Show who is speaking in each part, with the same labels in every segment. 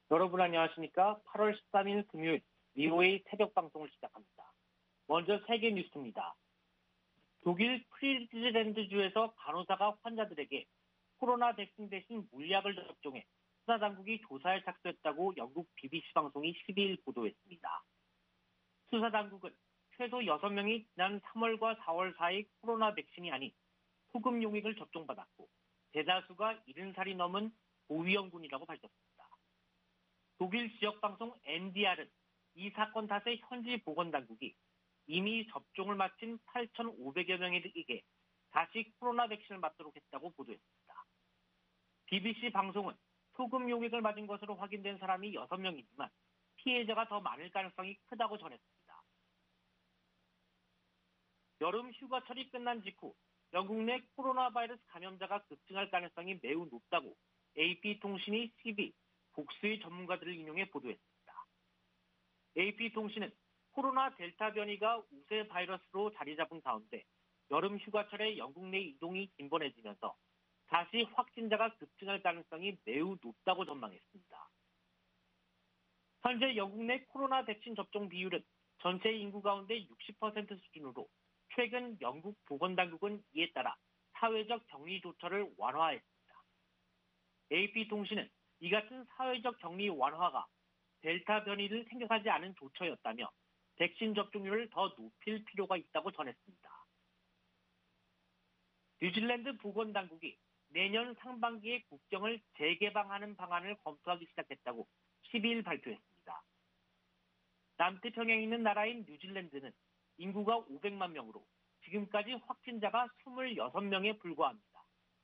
Speaker 1: 여러분 안녕하십니까? 8월 13일 금요일 VOA 새벽 방송을 시작합니다. 먼저 세계 뉴스입니다. 독일 프리즈랜드주에서 간호사가 환자들에게 코로나 백신 대신 물약을 접종해 수사당국이 조사에 착수했다고 영국 BBC 방송이 12일 보도했습니다. 수사당국은 최소 6명이 지난 3월과 4월 사이 코로나 백신이 아닌 소금 용액을 접종받았고 대다수가 70살이 넘은 고위험군이라고 밝혔습니다. 독일 지역방송 NDR은 이 사건 탓에 현지 보건당국이 이미 접종을 마친 8,500여 명에게 다시 코로나 백신을 맞도록 했다고 보도했습니다. BBC 방송은 소금 용액을 맞은 것으로 확인된 사람이 6명이지만 피해자가 더 많을 가능성이 크다고 전했습니다. 여름 휴가철이 끝난 직후 영국 내 코로나 바이러스 감염자가 급증할 가능성이 매우 높다고 AP통신이 12일 복수의 전문가들을 인용해 보도했습니다. AP통신은 코로나 델타 변이가 우세 바이러스로 자리 잡은 가운데 여름 휴가철에 영국 내 이동이 빈번해지면서 다시 확진자가 급증할 가능성이 매우 높다고 전망했습니다. 현재 영국 내 코로나 백신 접종 비율은 전체 인구 가운데 60% 수준으로 최근 영국 보건당국은 이에 따라 사회적 격리 조처를 완화했습니다. AP통신은 이 같은 사회적 격리 완화가 델타 변이를 생각하지 않은 조처였다며 백신 접종률을 더 높일 필요가 있다고 전했습니다. 뉴질랜드 보건당국이 내년 상반기에 국경을 재개방하는 방안을 검토하기 시작했다고 12일 발표했습니다. 남태평양에 있는 나라인 뉴질랜드는 인구가 500만 명으로 지금까지 확진자가 26명에 불과합니다.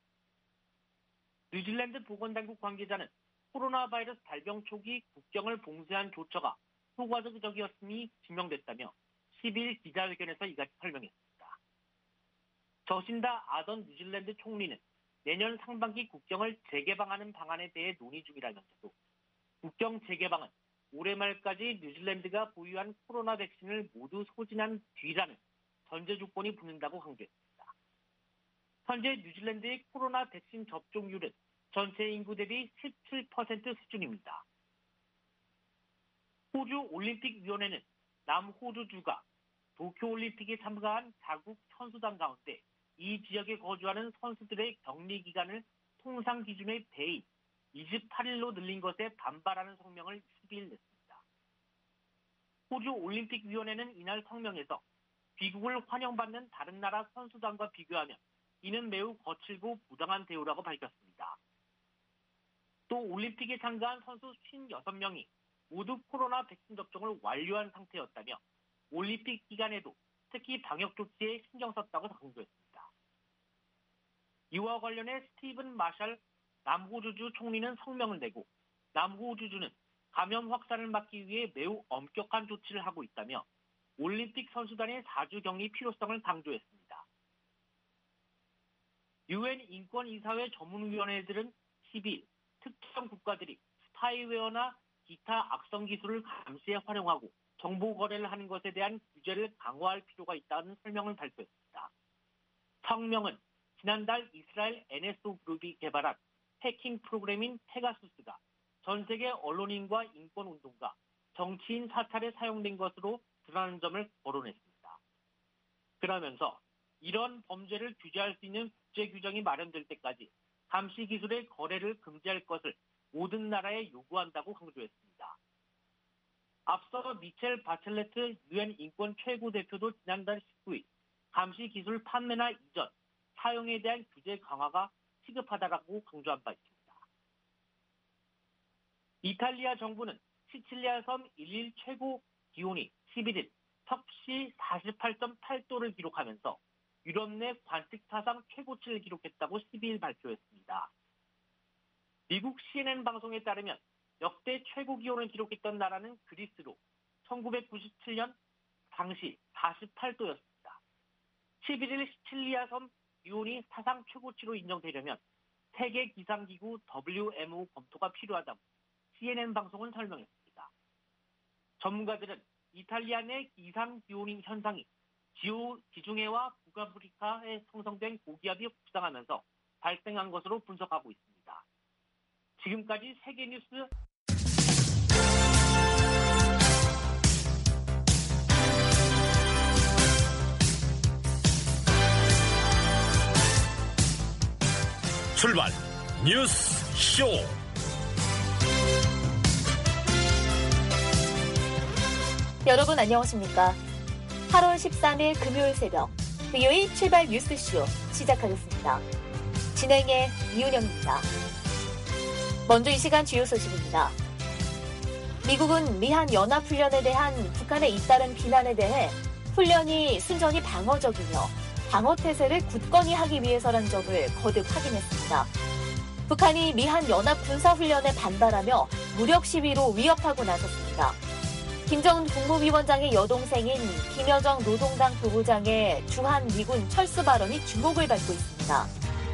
Speaker 1: 뉴질랜드 보건당국 관계자는 코로나 바이러스 발병 초기 국경을 봉쇄한 조처가 효과적이었음이 증명됐다며 12일 기자회견에서 이같이 설명했습니다. 저신다 아던 뉴질랜드 총리는 내년 상반기 국경을 재개방하는 방안에 대해 논의 중이라면서도 국경 재개방은 올해 말까지 뉴질랜드가 보유한 코로나 백신을 모두 소진한 뒤라는 전제 조건이 붙는다고 강조했습니다. 현재 뉴질랜드의 코로나 백신 접종률은 전체 인구 대비 17% 수준입니다. 호주 올림픽위원회는 남호주주가 도쿄올림픽에 참가한 자국 선수단 가운데 이 지역에 거주하는 선수들의 격리 기간을 통상 기준의 배인 28일로 늘린 것에 반발하는 성명을 12일 냈습니다. 호주 올림픽위원회는 이날 성명에서 귀국을 환영받는 다른 나라 선수단과 비교하면 이는 매우 거칠고 부당한 대우라고 밝혔습니다. 또 올림픽에 참가한 선수 56명이 모두 코로나 백신 접종을 완료한 상태였다며 올림픽 기간에도 특히 방역 조치에 신경 썼다고 강조했습니다. 이와 관련해 스티븐 마샬 남호주주 총리는 성명을 내고 남호주주는 감염 확산을 막기 위해 매우 엄격한 조치를 하고 있다며 올림픽 선수단의 4주 격리 필요성을 강조했습니다. UN 인권이사회 전문위원회들은 12일 특정 국가들이 스파이웨어나 기타 악성 기술을 감시에 활용하고 정보 거래를 하는 것에 대한 규제를 강화할 필요가 있다는 설명을 발표했습니다. 성명은 지난달 이스라엘 NSO 그룹이 개발한 해킹 프로그램인 페가수스가 전 세계 언론인과 인권운동가, 정치인 사찰에 사용된 것으로 드러나는 점을 거론했습니다. 그러면서 이런 범죄를 규제할 수 있는 국제 규정이 마련될 때까지 감시 기술의 거래를 금지할 것을 모든 나라에 요구한다고 강조했습니다. 앞서 미첼 바첼레트 UN 인권 최고 대표도 지난달 19일 감시 기술 판매나 이전, 사용에 대한 규제 강화가 시급하다라고 강조한 바 있습니다. 이탈리아 정부는 시칠리아 섬 일일 최고 기온이 11일 섭씨 48.8도를 기록하면서 유럽 내 관측 사상 최고치를 기록했다고 12일 발표했습니다. 미국 CNN 방송에 따르면 역대 최고 기온을 기록했던 나라는 그리스로 1997년 당시 48도였습니다. 11일 시칠리아 섬 기온이 사상 최고치로 인정되려면 세계 기상기구 WMO 검토가 필요하다고 CNN 방송은 설명했습니다. 전문가들은 이탈리아 내 이상 기온 현상이 지중해와 북아프리카에 형성된 고기압이 확장하면서 발생한 것으로 분석하고 있습니다. 지금까지 세계뉴스
Speaker 2: 출발 뉴스 쇼.
Speaker 3: 여러분 안녕하십니까? 8월 13일 금요일 새벽 VOA 출발 뉴스쇼 시작하겠습니다. 진행의 이은영입니다. 먼저 이 시간 주요 소식입니다. 미국은 미한 연합훈련에 대한 북한의 잇따른 비난에 대해 훈련이 순전히 방어적이며 방어태세를 굳건히 하기 위해서란 점을 거듭 확인했습니다. 북한이 미한 연합군사훈련에 반발하며 무력 시위로 위협하고 나섰습니다. 김정은 국무위원장의 여동생인 김여정 노동당 부부장의 주한 미군 철수 발언이 주목을 받고 있습니다.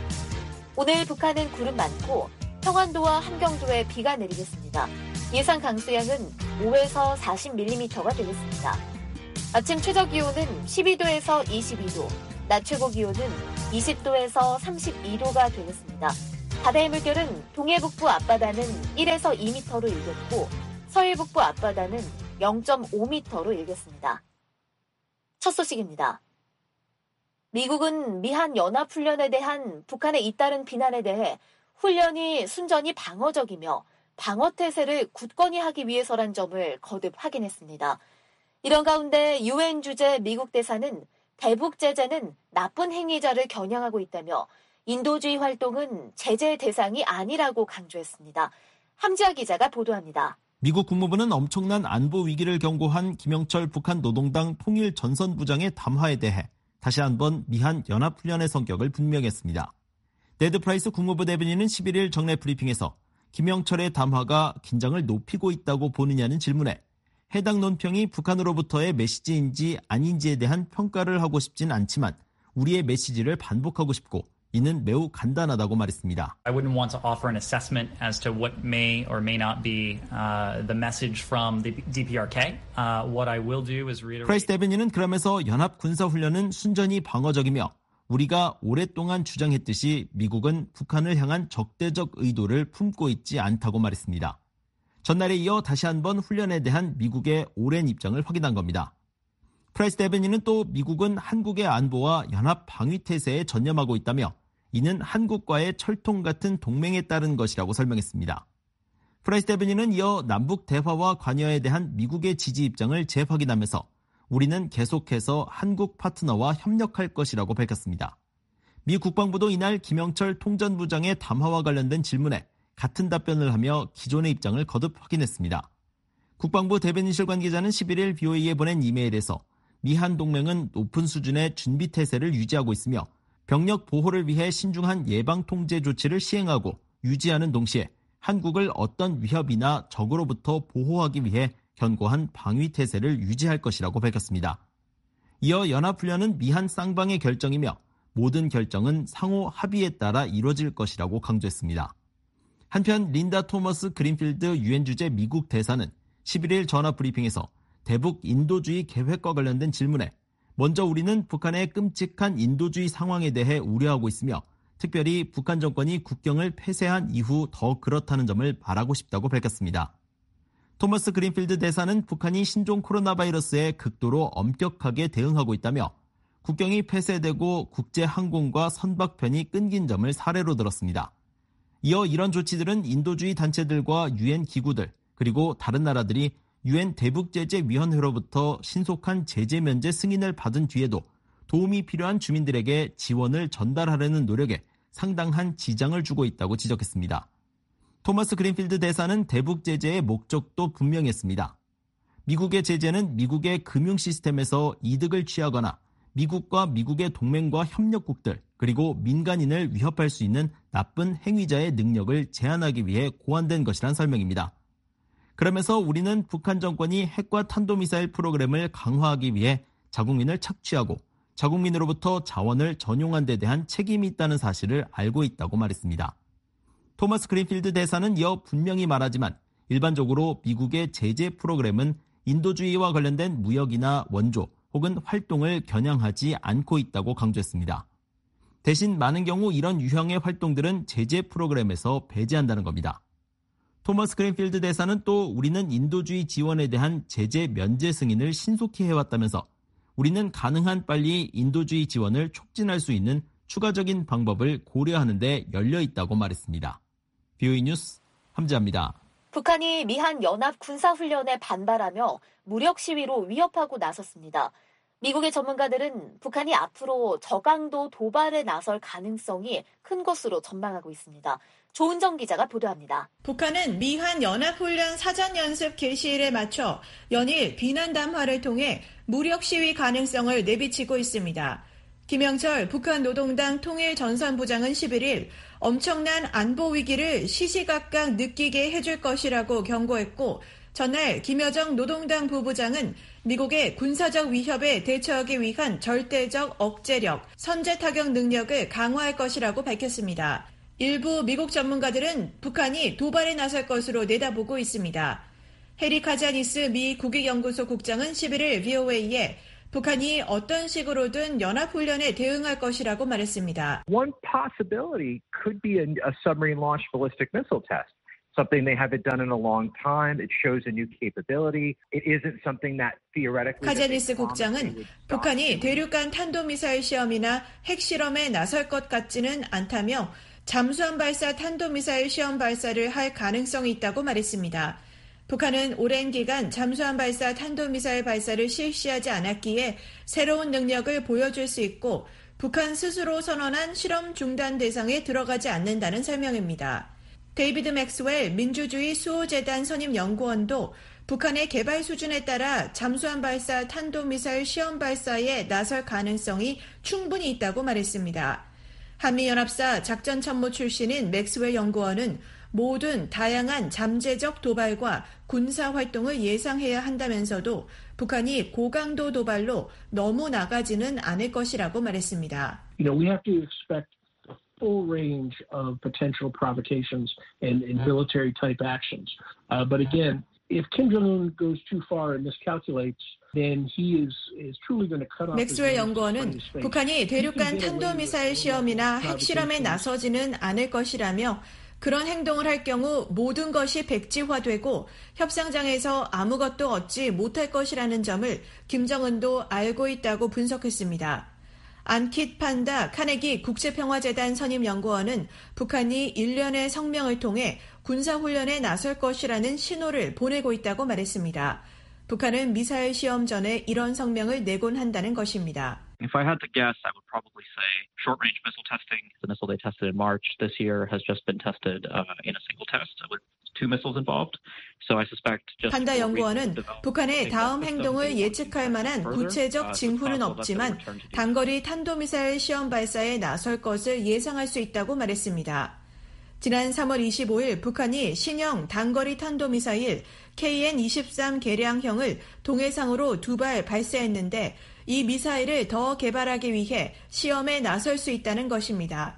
Speaker 3: 오늘 북한은 구름 많고 평안도와 함경도에 비가 내리겠습니다. 예상 강수량은 5에서 40mm가 되겠습니다. 아침 최저기온은 12도에서 22도, 낮 최고기온은 20도에서 32도가 되겠습니다. 바다의 물결은 동해북부 앞바다는 1에서 2m로 일겠고 서해북부 앞바다는 0.5m로 일겠습니다. 첫 소식입니다. 미국은 미한 연합훈련에 대한 북한의 잇따른 비난에 대해 훈련이 순전히 방어적이며 방어태세를 굳건히 하기 위해서란 점을 거듭 확인했습니다. 이런 가운데 유엔 주재 미국 대사는 대북 제재는 나쁜 행위자를 겨냥하고 있다며 인도주의 활동은 제재 대상이 아니라고 강조했습니다. 함지아 기자가 보도합니다.
Speaker 4: 미국 국무부는 엄청난 안보 위기를 경고한 김영철 북한 노동당 통일전선부장의 담화에 대해 다시 한번 미한 연합훈련의 성격을 분명했습니다. 네드 프라이스 국무부 대변인은 11일 정례 브리핑에서 김영철의 담화가 긴장을 높이고 있다고 보느냐는 질문에 해당 논평이 북한으로부터의 메시지인지 아닌지에 대한 평가를 하고 싶진 않지만 우리의 메시지를 반복하고 싶고 이는 매우 간단하다고 말했습니다.
Speaker 5: I wouldn't want to offer an assessment as to what may or may not be the message from the DPRK. What I will do is reiterate.
Speaker 4: 프라이스 대변인은 그러면서 연합 군사훈련은 순전히 방어적이며 우리가 오랫동안 주장했듯이 미국은 북한을 향한 적대적 의도를 품고 있지 않다고 말했습니다. 전날에 이어 다시 한번 훈련에 대한 미국의 오랜 입장을 확인한 겁니다. 프라이스 대변인은 또 미국은 한국의 안보와 연합 방위태세에 전념하고 있다며 이는 한국과의 철통 같은 동맹에 따른 것이라고 설명했습니다. 프라이스 대변인은 이어 남북 대화와 관여에 대한 미국의 지지 입장을 재확인하면서 우리는 계속해서 한국 파트너와 협력할 것이라고 밝혔습니다. 미 국방부도 이날 김영철 통전부장의 담화와 관련된 질문에 같은 답변을 하며 기존의 입장을 거듭 확인했습니다. 국방부 대변인실 관계자는 11일 BOA에 보낸 이메일에서 미한 동맹은 높은 수준의 준비태세를 유지하고 있으며 병력 보호를 위해 신중한 예방통제 조치를 시행하고 유지하는 동시에 한국을 어떤 위협이나 적으로부터 보호하기 위해 견고한 방위태세를 유지할 것이라고 밝혔습니다. 이어 연합훈련은 미한 쌍방의 결정이며 모든 결정은 상호 합의에 따라 이루어질 것이라고 강조했습니다. 한편 린다 토머스 그린필드 유엔 주재 미국 대사는 11일 전화 브리핑에서 대북 인도주의 계획과 관련된 질문에 먼저 우리는 북한의 끔찍한 인도주의 상황에 대해 우려하고 있으며 특별히 북한 정권이 국경을 폐쇄한 이후 더 그렇다는 점을 말하고 싶다고 밝혔습니다. 토머스 그린필드 대사는 북한이 신종 코로나 바이러스에 극도로 엄격하게 대응하고 있다며 국경이 폐쇄되고 국제 항공과 선박편이 끊긴 점을 사례로 들었습니다. 이어 이런 조치들은 인도주의 단체들과 유엔 기구들 그리고 다른 나라들이 유엔 대북제재위원회로부터 신속한 제재 면제 승인을 받은 뒤에도 도움이 필요한 주민들에게 지원을 전달하려는 노력에 상당한 지장을 주고 있다고 지적했습니다. 토머스 그린필드 대사는 대북제재의 목적도 분명했습니다. 미국의 제재는 미국의 금융 시스템에서 이득을 취하거나 미국과 미국의 동맹과 협력국들 그리고 민간인을 위협할 수 있는 나쁜 행위자의 능력을 제한하기 위해 고안된 것이란 설명입니다. 그러면서 우리는 북한 정권이 핵과 탄도미사일 프로그램을 강화하기 위해 자국민을 착취하고 자국민으로부터 자원을 전용한 데 대한 책임이 있다는 사실을 알고 있다고 말했습니다. 토머스 그린필드 대사는 이어 분명히 말하지만 일반적으로 미국의 제재 프로그램은 인도주의와 관련된 무역이나 원조 혹은 활동을 겨냥하지 않고 있다고 강조했습니다. 대신 많은 경우 이런 유형의 활동들은 제재 프로그램에서 배제한다는 겁니다. 토머스 그린필드 대사는 또 우리는 인도주의 지원에 대한 제재 면제 승인을 신속히 해왔다면서 우리는 가능한 빨리 인도주의 지원을 촉진할 수 있는 추가적인 방법을 고려하는 데 열려 있다고 말했습니다. BOE 뉴스 함지아입니다.
Speaker 3: 북한이 미한 연합 군사훈련에 반발하며 무력 시위로 위협하고 나섰습니다. 미국의 전문가들은 북한이 앞으로 저강도 도발에 나설 가능성이 큰 것으로 전망하고 있습니다. 조은정 기자가 보도합니다.
Speaker 6: 북한은 미한 연합훈련 사전연습 개시일에 맞춰 연일 비난 담화를 통해 무력 시위 가능성을 내비치고 있습니다. 김영철 북한 노동당 통일전선부장은 11일 엄청난 안보 위기를 시시각각 느끼게 해줄 것이라고 경고했고, 전날 김여정 노동당 부부장은 미국의 군사적 위협에 대처하기 위한 절대적 억제력, 선제 타격 능력을 강화할 것이라고 밝혔습니다. 일부 미국 전문가들은 북한이 도발에 나설 것으로 내다보고 있습니다. 해리 카자니스 미 국익연구소 국장은 11일 VOA에 북한이 어떤 식으로든 연합훈련에 대응할 것이라고 말했습니다.
Speaker 7: One possibility could be a submarine-launched ballistic missile test. Something they haven't done in a long time. It shows a new capability. It isn't something that theoretically.
Speaker 6: 카자니스 국장은 북한이 대륙간 탄도미사일 시험이나 핵실험에 나설 것 같지는 않다며 잠수함 발사 탄도미사일 시험 발사를 할 가능성이 있다고 말했습니다. 북한은 오랜 기간 잠수함 발사 탄도미사일 발사를 실시하지 않았기에 새로운 능력을 보여줄 수 있고, 북한 스스로 선언한 실험 중단 대상에 들어가지 않는다는 설명입니다. 데이비드 맥스웰 민주주의 수호재단 선임 연구원도 북한의 개발 수준에 따라 잠수함 발사 탄도미사일 시험 발사에 나설 가능성이 충분히 있다고 말했습니다. 한미연합사 작전참모 출신인 맥스웰 연구원은 모든 다양한 잠재적 도발과 군사활동을 예상해야 한다면서도 북한이 고강도 도발로 너무 나가지는 않을 것이라고 말했습니다.
Speaker 8: We have to expect a full range of potential provocations and military type actions. But again, if Kim Jong-un goes too far and miscalculates, then he is truly going to cut off.
Speaker 6: 맥스웰 연구원은 북한이 대륙간 탄도미사일 시험이나 핵실험에 나서지는 않을 것이라며, 그런 행동을 할 경우 모든 것이 백지화되고 협상장에서 아무것도 얻지 못할 것이라는 점을 김정은도 알고 있다고 분석했습니다. 안킷 판다 카네기 국제평화재단 선임연구원은 북한이 일련의 성명을 통해 군사훈련에 나설 것이라는 신호를 보내고 있다고 말했습니다. 북한은 미사일 시험 전에 이런 성명을 내곤 한다는 것입니다.
Speaker 9: If I had to guess, I would probably say short-range missile testing. The missile they tested in March this year has just been tested in a single test with two missiles involved. So I suspect just
Speaker 6: 판다 연구원은 북한의 다음 행동을 예측할 만한 구체적 징후는 없지만 단거리 탄도미사일 시험 발사에 나설 것을 예상할 수 있다고 말했습니다. 지난 3월 25일 북한이 신형 단거리 탄도미사일 KN-23 개량형을 동해상으로 2발 발사했는데, 이 미사일을 더 개발하기 위해 시험에 나설 수 있다는 것입니다.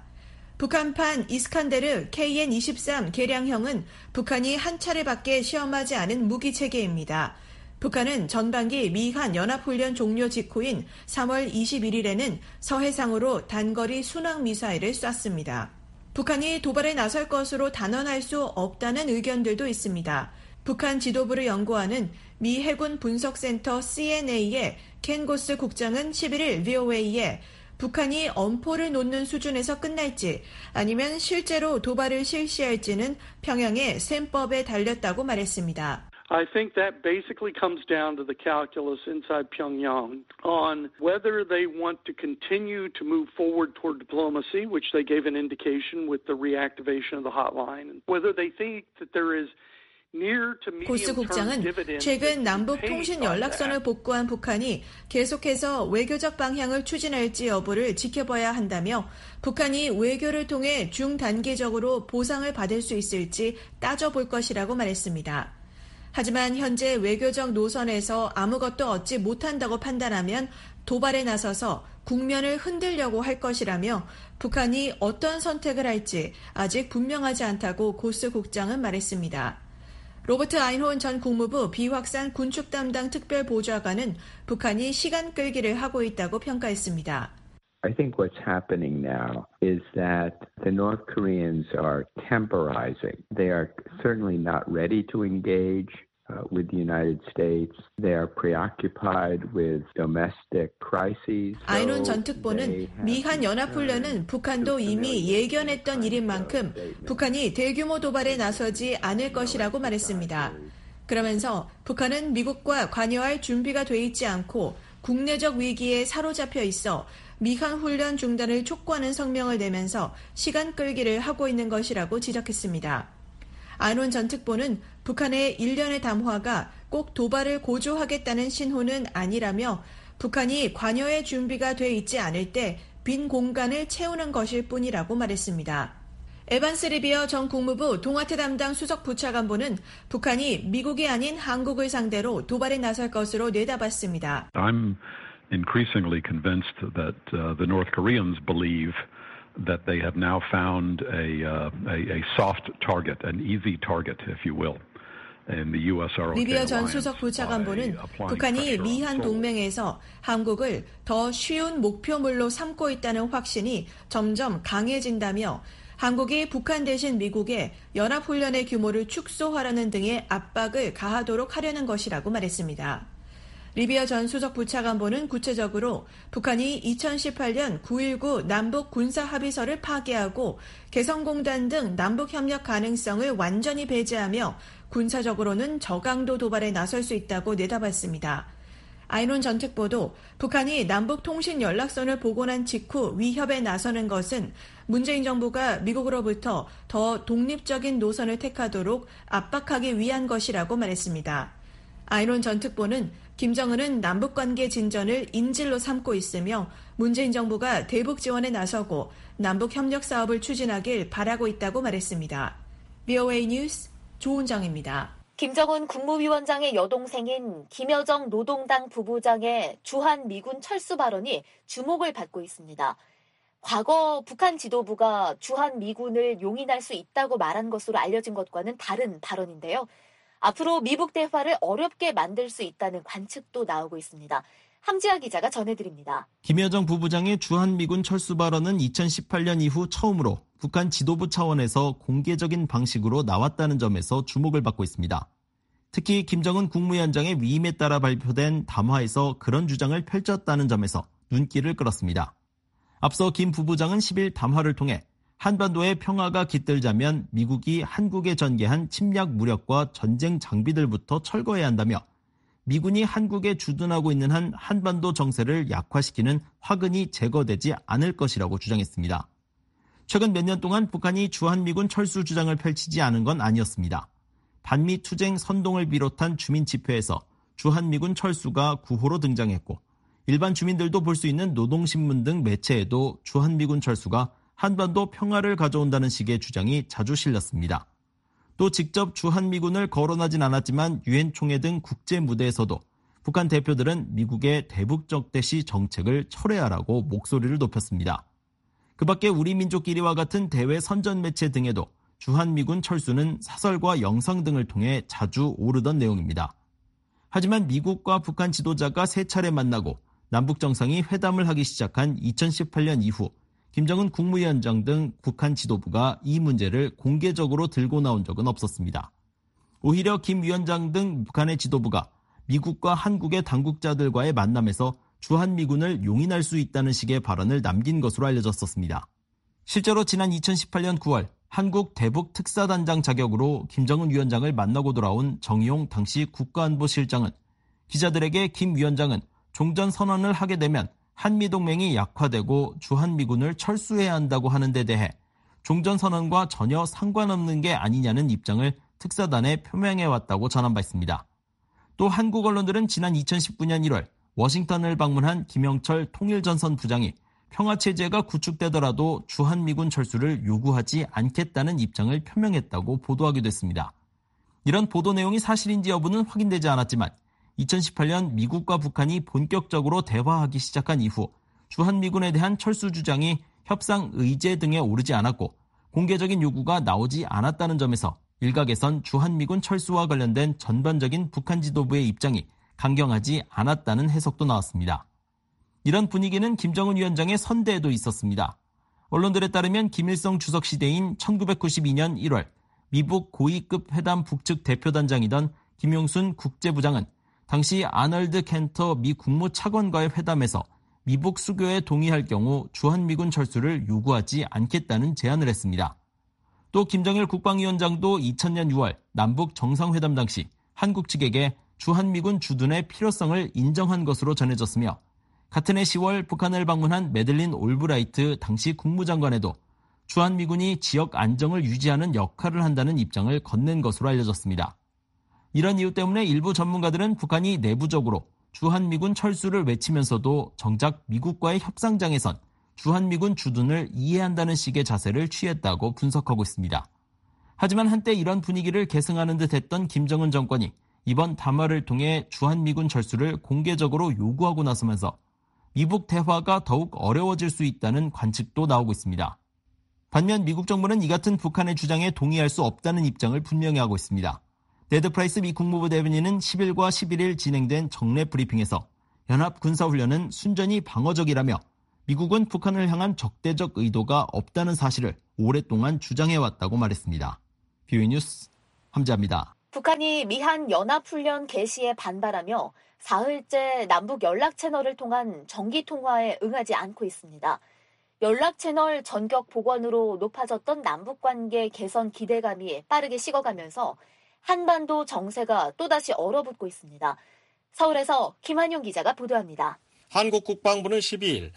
Speaker 6: 북한판 이스칸데르 KN-23 개량형은 북한이 한 차례밖에 시험하지 않은 무기체계입니다. 북한은 전반기 미한 연합훈련 종료 직후인 3월 21일에는 서해상으로 단거리 순항 미사일을 쐈습니다. 북한이 도발에 나설 것으로 단언할 수 없다는 의견들도 있습니다. 북한 지도부를 연구하는 미 해군 분석센터 CNA의 켄 고스 국장은 11일 VOA에 북한이 엄포를 놓는 수준에서 끝날지 아니면 실제로 도발을 실시할지는 평양의 셈법에 달렸다고 말했습니다.
Speaker 10: I think that basically comes down to the calculus inside Pyongyang on whether they want to continue to move forward toward diplomacy, which they gave an indication with the reactivation of the hotline, and whether they think that there is 고스 국장은 최근 남북 통신 연락선을 복구한 북한이 계속해서 외교적 방향을 추진할지 여부를 지켜봐야 한다며, 북한이 외교를 통해 중단기적으로 보상을 받을 수 있을지 따져볼 것이라고 말했습니다. 하지만 현재 외교적 노선에서 아무것도 얻지 못한다고 판단하면 도발에 나서서 국면을 흔들려고 할 것이라며, 북한이 어떤 선택을 할지 아직 분명하지 않다고 고스 국장은 말했습니다. 로버트 아인호은 전 국무부 비확산 군축 담당 특별보좌관은 북한이 시간 끌기를 하고 있다고 평가했습니다.
Speaker 11: I think what's happening now is that the North Koreans are temporizing. They are certainly not ready to engage. with the United States. They are preoccupied with domestic crises.
Speaker 6: 아이논 전 특보는 미한 연합훈련은 북한도 이미 예견했던 일인 만큼 북한이 대규모 도발에 나서지 않을 것이라고 말했습니다. 그러면서 북한은 미국과 관여할 준비가 돼 있지 않고 국내적 위기에 사로잡혀 있어 미한 훈련 중단을 촉구하는 성명을 내면서 시간 끌기를 하고 있는 것이라고 지적했습니다. 아이논 전 특보는 북한의 일련의 담화가 꼭 도발을 고조하겠다는 신호는 아니라며 북한이 관여의 준비가 돼 있지 않을 때 빈 공간을 채우는 것일 뿐이라고 말했습니다. 에반스 리비어 전 국무부 동아태 담당 수석 부차관보는 북한이 미국이 아닌 한국을 상대로 도발에 나설 것으로 내다봤습니다.
Speaker 12: I'm increasingly convinced that the North Koreans believe that they have now found a soft target, an easy target, if you will.
Speaker 6: 리비어 전 수석 부차관보는 북한이 미한 동맹에서 한국을 더 쉬운 목표물로 삼고 있다는 확신이 점점 강해진다며 한국이 북한 대신 미국에 연합훈련의 규모를 축소하라는 등의 압박을 가하도록 하려는 것이라고 말했습니다. 리비어 전 수석 부차관보는 구체적으로 북한이 2018년 9.19 남북 군사합의서를 파기하고 개성공단 등 남북협력 가능성을 완전히 배제하며 군사적으로는 저강도 도발에 나설 수 있다고 내다봤습니다. 아이논 전 특보도 북한이 남북통신연락선을 복원한 직후 위협에 나서는 것은 문재인 정부가 미국으로부터 더 독립적인 노선을 택하도록 압박하기 위한 것이라고 말했습니다. 아이논 전 특보는 김정은은 남북관계 진전을 인질로 삼고 있으며 문재인 정부가 대북 지원에 나서고 남북협력 사업을 추진하길 바라고 있다고 말했습니다. VOA 뉴스 조은정입니다.
Speaker 3: 김정은 국무위원장의 여동생인 김여정 노동당 부부장의 주한미군 철수 발언이 주목을 받고 있습니다. 과거 북한 지도부가 주한미군을 용인할 수 있다고 말한 것으로 알려진 것과는 다른 발언인데요. 앞으로 미북 대화를 어렵게 만들 수 있다는 관측도 나오고 있습니다. 함지아 기자가 전해드립니다.
Speaker 4: 김여정 부부장의 주한미군 철수 발언은 2018년 이후 처음으로 북한 지도부 차원에서 공개적인 방식으로 나왔다는 점에서 주목을 받고 있습니다. 특히 김정은 국무위원장의 위임에 따라 발표된 담화에서 그런 주장을 펼쳤다는 점에서 눈길을 끌었습니다. 앞서 김 부부장은 10일 담화를 통해 한반도의 평화가 깃들자면 미국이 한국에 전개한 침략 무력과 전쟁 장비들부터 철거해야 한다며 미군이 한국에 주둔하고 있는 한 한반도 정세를 약화시키는 화근이 제거되지 않을 것이라고 주장했습니다. 최근 몇 년 동안 북한이 주한미군 철수 주장을 펼치지 않은 건 아니었습니다. 반미 투쟁 선동을 비롯한 주민 집회에서 주한미군 철수가 구호로 등장했고 일반 주민들도 볼 수 있는 노동신문 등 매체에도 주한미군 철수가 한반도 평화를 가져온다는 식의 주장이 자주 실렸습니다. 또 직접 주한미군을 거론하진 않았지만 유엔 총회 등 국제 무대에서도 북한 대표들은 미국의 대북적대시 정책을 철회하라고 목소리를 높였습니다. 그 밖에 우리 민족끼리와 같은 대외 선전 매체 등에도 주한미군 철수는 사설과 영상 등을 통해 자주 오르던 내용입니다. 하지만 미국과 북한 지도자가 세 차례 만나고 남북 정상이 회담을 하기 시작한 2018년 이후 김정은 국무위원장 등 북한 지도부가 이 문제를 공개적으로 들고 나온 적은 없었습니다. 오히려 김 위원장 등 북한의 지도부가 미국과 한국의 당국자들과의 만남에서 주한미군을 용인할 수 있다는 식의 발언을 남긴 것으로 알려졌었습니다. 실제로 지난 2018년 9월 한국 대북 특사단장 자격으로 김정은 위원장을 만나고 돌아온 정의용 당시 국가안보실장은 기자들에게 김 위원장은 종전선언을 하게 되면 한미동맹이 약화되고 주한미군을 철수해야 한다고 하는 데 대해 종전선언과 전혀 상관없는 게 아니냐는 입장을 특사단에 표명해왔다고 전한 바 있습니다. 또 한국 언론들은 지난 2019년 1월 워싱턴을 방문한 김영철 통일전선 부장이 평화체제가 구축되더라도 주한미군 철수를 요구하지 않겠다는 입장을 표명했다고 보도하기도 했습니다. 이런 보도 내용이 사실인지 여부는 확인되지 않았지만 2018년 미국과 북한이 본격적으로 대화하기 시작한 이후 주한미군에 대한 철수 주장이 협상 의제 등에 오르지 않았고 공개적인 요구가 나오지 않았다는 점에서 일각에선 주한미군 철수와 관련된 전반적인 북한 지도부의 입장이 강경하지 않았다는 해석도 나왔습니다. 이런 분위기는 김정은 위원장의 선대에도 있었습니다. 언론들에 따르면 김일성 주석 시대인 1992년 1월 미북 고위급 회담 북측 대표단장이던 김용순 국제부장은 당시 아널드 켄터 미 국무차관과의 회담에서 미북 수교에 동의할 경우 주한미군 철수를 요구하지 않겠다는 제안을 했습니다. 또 김정일 국방위원장도 2000년 6월 남북 정상회담 당시 한국 측에게 주한미군 주둔의 필요성을 인정한 것으로 전해졌으며 같은 해 10월 북한을 방문한 매들린 올브라이트 당시 국무장관에도 주한미군이 지역 안정을 유지하는 역할을 한다는 입장을 건넨 것으로 알려졌습니다. 이런 이유 때문에 일부 전문가들은 북한이 내부적으로 주한미군 철수를 외치면서도 정작 미국과의 협상장에선 주한미군 주둔을 이해한다는 식의 자세를 취했다고 분석하고 있습니다. 하지만 한때 이런 분위기를 계승하는 듯 했던 김정은 정권이 이번 담화를 통해 주한미군 철수를 공개적으로 요구하고 나서면서 미북 대화가 더욱 어려워질 수 있다는 관측도 나오고 있습니다. 반면 미국 정부는 이 같은 북한의 주장에 동의할 수 없다는 입장을 분명히 하고 있습니다. 네드 프라이스 미 국무부 대변인은 10일과 11일 진행된 정례 브리핑에서 연합 군사훈련은 순전히 방어적이라며 미국은 북한을 향한 적대적 의도가 없다는 사실을 오랫동안 주장해왔다고 말했습니다. 뷰이 뉴스 함재합니다.
Speaker 3: 북한이 미한 연합훈련 개시에 반발하며 사흘째 남북 연락 채널을 통한 정기통화에 응하지 않고 있습니다. 연락 채널 전격 복원으로 높아졌던 남북관계 개선 기대감이 빠르게 식어가면서 한반도 정세가 또다시 얼어붙고 있습니다. 서울에서 김한용 기자가 보도합니다.
Speaker 13: 한국 국방부는 12일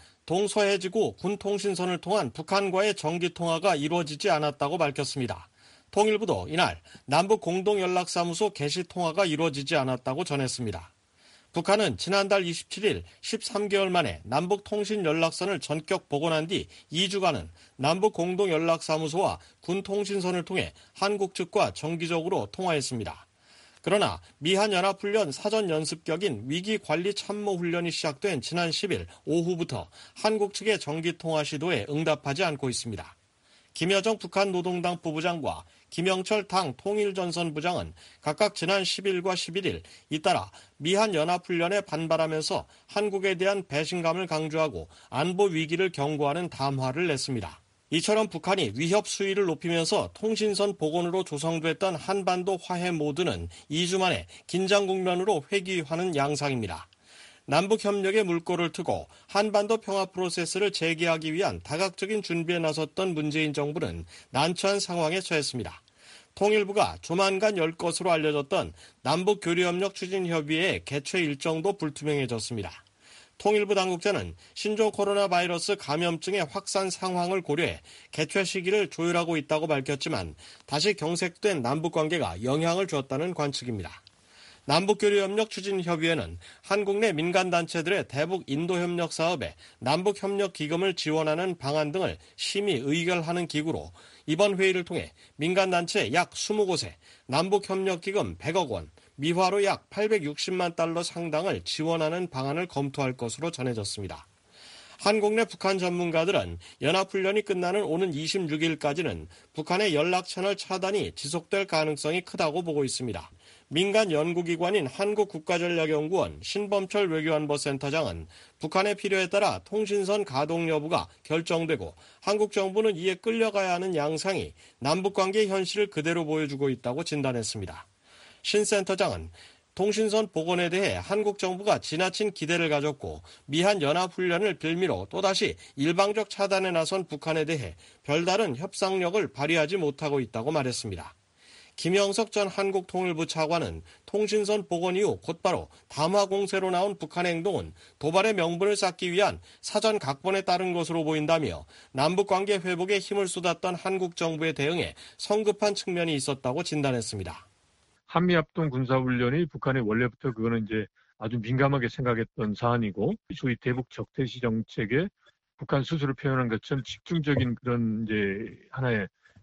Speaker 13: 동서해지구 군통신선을 통한 북한과의 정기통화가 이루어지지 않았다고 밝혔습니다. 통일부도 이날 남북 공동연락사무소 개시 통화가 이루어지지 않았다고 전했습니다. 북한은 지난달 27일 13개월 만에 남북 통신 연락선을 전격 복원한 뒤 2주간은 남북 공동연락사무소와 군통신선을 통해 한국 측과 정기적으로 통화했습니다. 그러나 미한연합훈련 사전연습격인 위기관리참모훈련이 시작된 지난 10일 오후부터 한국 측의 정기통화 시도에 응답하지 않고 있습니다. 김여정 북한 노동당 부부장과 김영철 당 통일전선부장은 각각 지난 10일과 11일 잇따라 미한연합훈련에 반발하면서 한국에 대한 배신감을 강조하고 안보 위기를 경고하는 담화를 냈습니다. 이처럼 북한이 위협 수위를 높이면서 통신선 복원으로 조성됐던 한반도 화해 모드는 2주 만에 긴장 국면으로 회귀하는 양상입니다. 남북협력에 물꼬를 트고 한반도 평화 프로세스를 재개하기 위한 다각적인 준비에 나섰던 문재인 정부는 난처한 상황에 처했습니다. 통일부가 조만간 열 것으로 알려졌던 남북교류협력 추진협의회 개최 일정도 불투명해졌습니다. 통일부 당국자는 신종 코로나 바이러스 감염증의 확산 상황을 고려해 개최 시기를 조율하고 있다고 밝혔지만 다시 경색된 남북관계가 영향을 주었다는 관측입니다. 남북교류협력 추진협의회는 한국 내 민간단체들의 대북 인도협력 사업에 남북협력기금을 지원하는 방안 등을 심의 의결하는 기구로 이번 회의를 통해 민간단체 약 20곳에 남북협력기금 100억 원, 미화로 약 860만 달러 상당을 지원하는 방안을 검토할 것으로 전해졌습니다. 한국 내 북한 전문가들은 연합훈련이 끝나는 오는 26일까지는 북한의 연락채널 차단이 지속될 가능성이 크다고 보고 있습니다. 민간 연구기관인 한국국가전략연구원 신범철 외교안보센터장은 북한의 필요에 따라 통신선 가동 여부가 결정되고 한국 정부는 이에 끌려가야 하는 양상이 남북관계 현실을 그대로 보여주고 있다고 진단했습니다. 신 센터장은 통신선 복원에 대해 한국 정부가 지나친 기대를 가졌고 미한 연합훈련을 빌미로 또다시 일방적 차단에 나선 북한에 대해 별다른 협상력을 발휘하지 못하고 있다고 말했습니다. 김영석 전 한국통일부 차관은 통신선 복원 이후 곧바로 담화 공세로 나온 북한의 행동은 도발의 명분을 쌓기 위한 사전 각본에 따른 것으로 보인다며 남북관계 회복에 힘을 쏟았던 한국 정부의 대응에 성급한 측면이 있었다고 진단했습니다.
Speaker 14: 한미합동 군사훈련이 북한이 원래부터 그거는 이제 아주 민감하게 생각했던 사안이고 소위 대북 적대시 정책에 북한 스스로 표현한 것처럼 집중적인 그런 이제 하나의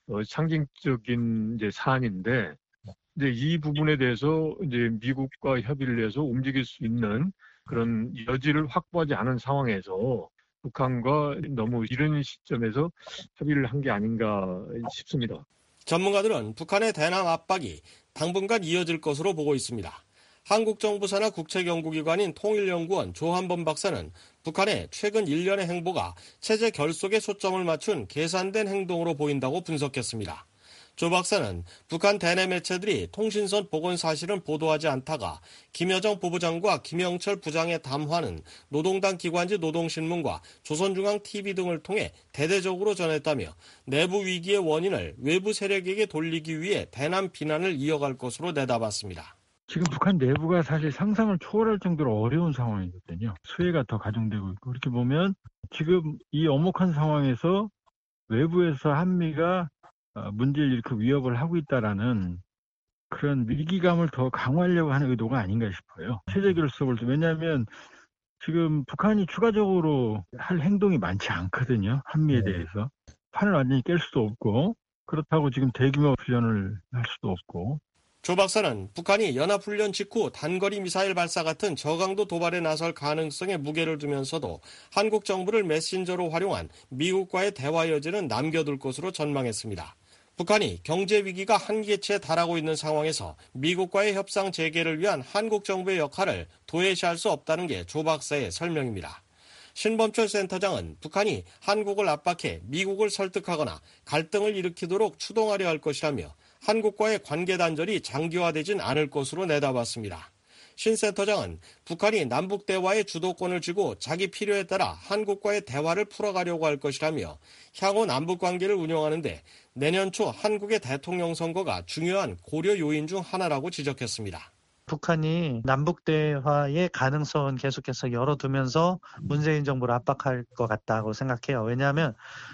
Speaker 14: 상징적인 이제 사안인데 이제 이 부분에 대해서 이제 미국과 협의를 해서 움직일 수 있는 그런 여지를 확보하지 않은 상황에서 북한과 너무 이른 시점에서 협의를 한 게 아닌가 싶습니다.
Speaker 13: 전문가들은 북한의 대남 압박이 당분간 이어질 것으로 보고 있습니다. 한국 정부 산하 국책연구기관인 통일연구원 조한범 박사는 북한의 최근 1년의 행보가 체제 결속에 초점을 맞춘 계산된 행동으로 보인다고 분석했습니다. 조 박사는 북한 대내 매체들이 통신선 복원 사실은 보도하지 않다가 김여정 부부장과 김영철 부장의 담화는 노동당 기관지 노동신문과 조선중앙TV 등을 통해 대대적으로 전했다며 내부 위기의 원인을 외부 세력에게 돌리기 위해 대남 비난을 이어갈 것으로 내다봤습니다.
Speaker 14: 지금 북한 내부가 사실 상상을 초월할 정도로 어려운 상황이거든요. 수혜가 더 가중되고 있고 그렇게 보면 지금 이 엄혹한 상황에서 외부에서 한미가 문제를 일으키고 위협을 하고 있다라는 그런 위기감을 더 강화하려고 하는 의도가 아닌가 싶어요. 최적으로서 볼 때. 왜냐하면 지금 북한이 추가적으로 할 행동이 많지 않거든요. 한미에 대해서. 판을 완전히 깰 수도 없고 그렇다고 지금 대규모 훈련을 할 수도 없고.
Speaker 13: 조 박사는 북한이 연합훈련 직후 단거리 미사일 발사 같은 저강도 도발에 나설 가능성에 무게를 두면서도 한국 정부를 메신저로 활용한 미국과의 대화 여지는 남겨둘 것으로 전망했습니다. 북한이 경제 위기가 한계치에 달하고 있는 상황에서 미국과의 협상 재개를 위한 한국 정부의 역할을 도외시할 수 없다는 게 조 박사의 설명입니다. 신범철 센터장은 북한이 한국을 압박해 미국을 설득하거나 갈등을 일으키도록 추동하려 할 것이라며 한국과의 관계 단절이 장기화되진 않을 것으로 내다봤습니다. 신 센터장은 북한이 남북 대화의 주도권을 쥐고 자기 필요에 따라 한국과의 대화를 풀어가려고 할 것이라며 향후 남북 관계를 운영하는 데 내년 초 한국의 대통령 선거가 중요한 고려 요인 중 하나라고 지적했습니다.
Speaker 15: 북한이 남북 대화의 가능성은 계속해서 열어두면서 문재인 정부를 압박할 것 같다고 생각해요. 왜냐하면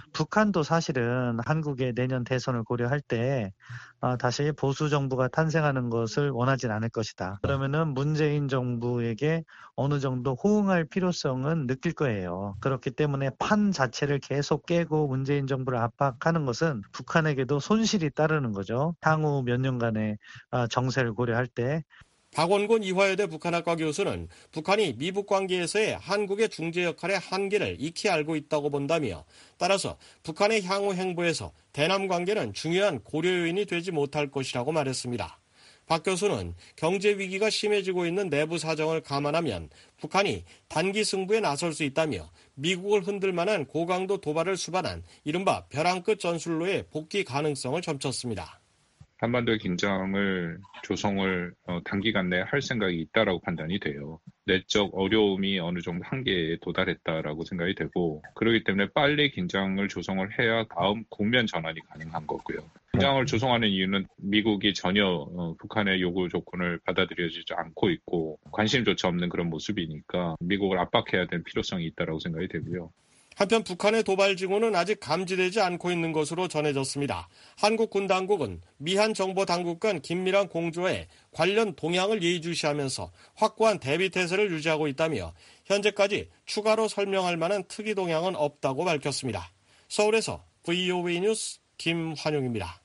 Speaker 15: 북한도 사실은 한국의 내년 대선을 고려할 때 다시 보수 정부가 탄생하는 것을 원하진 않을 것이다. 그러면은 문재인 정부에게 어느 정도 호응할 필요성은 느낄 거예요. 그렇기 때문에 판 자체를 계속 깨고 문재인 정부를 압박하는 것은 북한에게도 손실이 따르는 거죠. 향후 몇 년간의 정세를 고려할 때.
Speaker 13: 박원곤 이화여대 북한학과 교수는 북한이 미북 관계에서의 한국의 중재 역할의 한계를 익히 알고 있다고 본다며 따라서 북한의 향후 행보에서 대남 관계는 중요한 고려 요인이 되지 못할 것이라고 말했습니다. 박 교수는 경제 위기가 심해지고 있는 내부 사정을 감안하면 북한이 단기 승부에 나설 수 있다며 미국을 흔들 만한 고강도 도발을 수반한 이른바 벼랑 끝 전술로의 복귀 가능성을 점쳤습니다.
Speaker 16: 한반도의 긴장을 조성을 단기간 내에 할 생각이 있다라고 판단이 돼요. 내적 어려움이 어느 정도 한계에 도달했다라고 생각이 되고 그렇기 때문에 빨리 긴장을 조성을 해야 다음 국면 전환이 가능한 거고요. 긴장을 조성하는 이유는 미국이 전혀 북한의 요구 조건을 받아들여지지 않고 있고 관심조차 없는 그런 모습이니까 미국을 압박해야 될 필요성이 있다라고 생각이 되고요.
Speaker 13: 한편 북한의 도발 징후는 아직 감지되지 않고 있는 것으로 전해졌습니다. 한국 군 당국은 미한 정보 당국 간 긴밀한 공조에 관련 동향을 예의주시하면서 확고한 대비 태세를 유지하고 있다며 현재까지 추가로 설명할 만한 특이 동향은 없다고 밝혔습니다. 서울에서 VOA 뉴스 김환용입니다.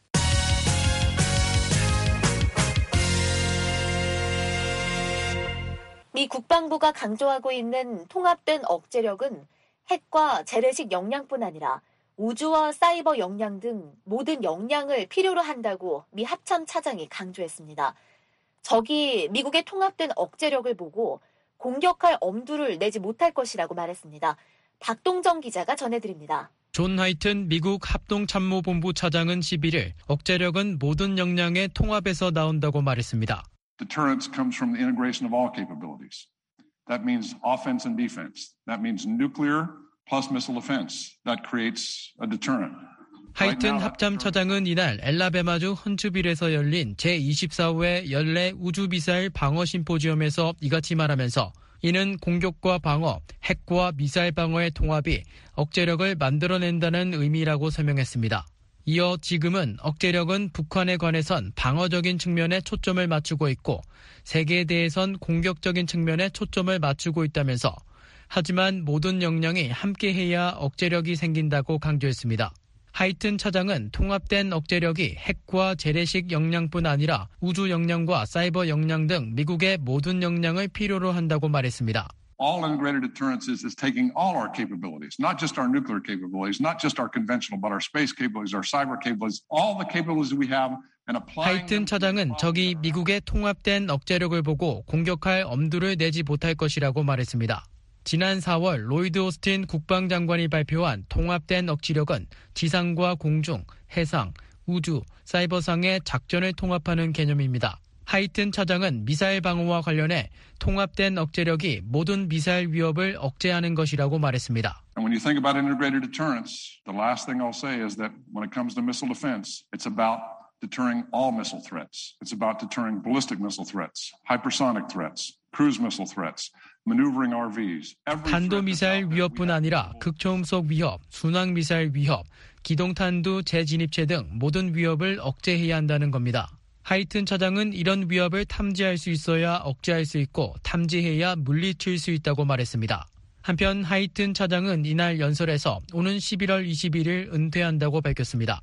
Speaker 3: 미 국방부가 강조하고 있는 통합된 억제력은 핵과 재래식 역량뿐 아니라 우주와 사이버 역량 등 모든 역량을 필요로 한다고 미 합참 차장이 강조했습니다. 적이 미국의 통합된 억제력을 보고 공격할 엄두를 내지 못할 것이라고 말했습니다. 박동정 기자가 전해드립니다.
Speaker 17: 존 하이튼 미국 합동참모본부 차장은 11일 억제력은 모든 역량의 통합에서 나온다고 말했습니다.
Speaker 18: Deterrence comes from the integration of all capabilities. That means offense and defense. That means nuclear plus missile defense. That creates a deterrent.
Speaker 17: 하이튼 합참 차장은 이날 엘라베마주 헌츠빌에서 열린 제24회 연례 우주미사일 방어 심포지엄에서 이같이 말하면서 이는 공격과 방어, 핵과 미사일 방어의 통합이 억제력을 만들어낸다는 의미라고 설명했습니다. 이어 지금은 억제력은 북한에 관해선 방어적인 측면에 초점을 맞추고 있고 세계에 대해선 공격적인 측면에 초점을 맞추고 있다면서 하지만 모든 역량이 함께해야 억제력이 생긴다고 강조했습니다. 하이튼 차장은 통합된 억제력이 핵과 재래식 역량뿐 아니라 우주 역량과 사이버 역량 등 미국의 모든 역량을 필요로 한다고 말했습니다.
Speaker 18: All integrated deterrence is taking all our capabilities, not just our nuclear capabilities, not just our conventional, but our space capabilities, our cyber capabilities, all the capabilities we have and applying.
Speaker 17: 하이튼 차장은 적이 미국의 통합된 억제력을 보고 공격할 엄두를 내지 못할 것이라고 말했습니다. 지난 4월 로이드 오스틴 국방장관이 발표한 통합된 억지력은 지상과 공중, 해상, 우주, 사이버상의 작전을 통합하는 개념입니다. 하이튼 차장은 미사일 방어와 관련해 통합된 억제력이 모든 미사일 위협을 억제하는 것이라고 말했습니다.
Speaker 18: And when you think about integrated deterrence, the last thing I'll say is that when it comes to missile defense, it's about deterring all missile threats. It's about deterring ballistic missile threats, hypersonic threats, cruise missile threats, maneuvering RVs.
Speaker 17: 탄도미사일 위협뿐 아니라 극초음속 위협, 순항미사일 위협, 기동탄두 재진입체 등 모든 위협을 억제해야 한다는 겁니다. 하이튼 차장은 이런 위협을 탐지할 수 있어야 억제할 수 있고 탐지해야 물리칠 수 있다고 말했습니다. 한편 하이튼 차장은 이날 연설에서 오는 11월 21일 은퇴한다고 밝혔습니다.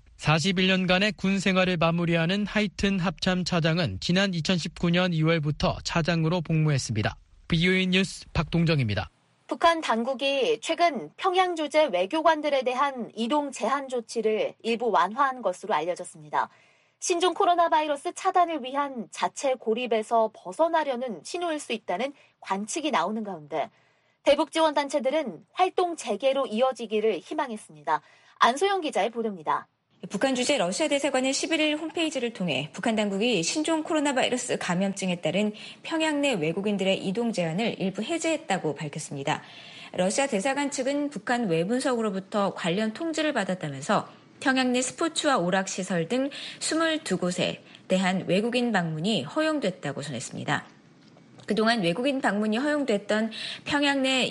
Speaker 17: 41년간의 군 생활을 마무리하는 하이튼 합참 차장은 지난 2019년 2월부터 차장으로 복무했습니다. VOA 뉴스 박동정입니다.
Speaker 3: 북한 당국이 최근 평양 주재 외교관들에 대한 이동 제한 조치를 일부 완화한 것으로 알려졌습니다. 신종 코로나 바이러스 차단을 위한 자체 고립에서 벗어나려는 신호일 수 있다는 관측이 나오는 가운데 대북 지원 단체들은 활동 재개로 이어지기를 희망했습니다. 안소영 기자의 보도입니다.
Speaker 19: 북한 주재 러시아 대사관은 11일 홈페이지를 통해 북한 당국이 신종 코로나 바이러스 감염증에 따른 평양 내 외국인들의 이동 제한을 일부 해제했다고 밝혔습니다. 러시아 대사관 측은 북한 외분석으로부터 관련 통지를 받았다면서 평양 내 스포츠와 오락시설 등 22곳에 대한 외국인 방문이 허용됐다고 전했습니다. 그동안 외국인 방문이 허용됐던 평양 내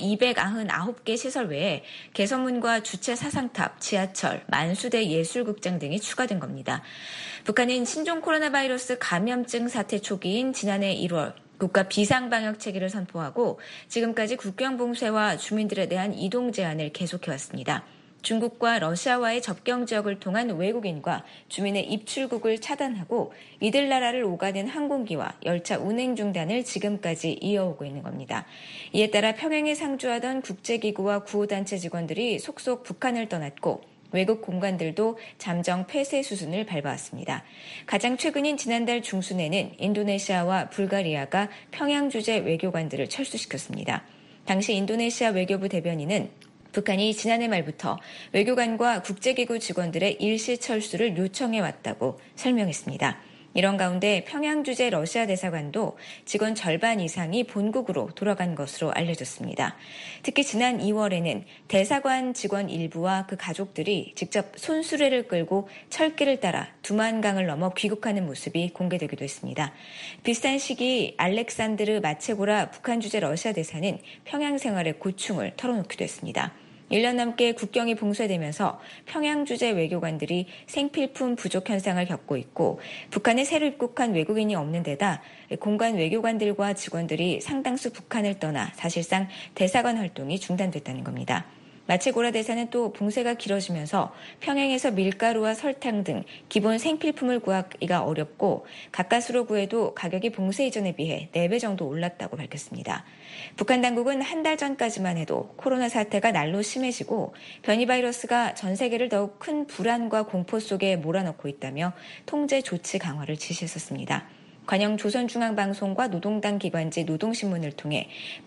Speaker 19: 299개 시설 외에 개선문과 주체 사상탑, 지하철, 만수대 예술극장 등이 추가된 겁니다. 북한은 신종 코로나 바이러스 감염증 사태 초기인 지난해 1월 국가 비상방역 체계를 선포하고 지금까지 국경 봉쇄와 주민들에 대한 이동 제한을 계속해왔습니다. 중국과 러시아와의 접경 지역을 통한 외국인과 주민의 입출국을 차단하고 이들 나라를 오가는 항공기와 열차 운행 중단을 지금까지 이어오고 있는 겁니다. 이에 따라 평양에 상주하던 국제기구와 구호단체 직원들이 속속 북한을 떠났고 외국 공관들도 잠정 폐쇄 수순을 밟아왔습니다. 가장 최근인 지난달 중순에는 인도네시아와 불가리아가 평양 주재 외교관들을 철수시켰습니다. 당시 인도네시아 외교부 대변인은 북한이 지난해 말부터 외교관과 국제기구 직원들의 일시 철수를 요청해왔다고 설명했습니다. 이런 가운데 평양 주재 러시아 대사관도 직원 절반 이상이 본국으로 돌아간 것으로 알려졌습니다. 특히 지난 2월에는 대사관 직원 일부와 그 가족들이 직접 손수레를 끌고 철길을 따라 두만강을 넘어 귀국하는 모습이 공개되기도 했습니다. 비슷한 시기 알렉산드르 마체고라 북한 주재 러시아 대사는 평양 생활의 고충을 털어놓기도 했습니다. 1년 넘게 국경이 봉쇄되면서 평양 주재 외교관들이 생필품 부족 현상을 겪고 있고 북한에 새로 입국한 외국인이 없는 데다 공관 외교관들과 직원들이 상당수 북한을 떠나 사실상 대사관 활동이 중단됐다는 겁니다. 마체고라 대사는 또 봉쇄가 길어지면서 평양에서 밀가루와 설탕 등 기본 생필품을 구하기가 어렵고 가까스로 구해도 가격이 봉쇄 이전에 비해 4배 정도 올랐다고 밝혔습니다. 북한 당국은 한 달 전까지만 해도 코로나 사태가 날로 심해지고 변이 바이러스가 전 세계를 더욱 큰 불안과 공포 속에 몰아넣고 있다며 통제 조치 강화를 지시했었습니다. 관영 조선중앙방송과 노동당 기관지 노동신문을 통해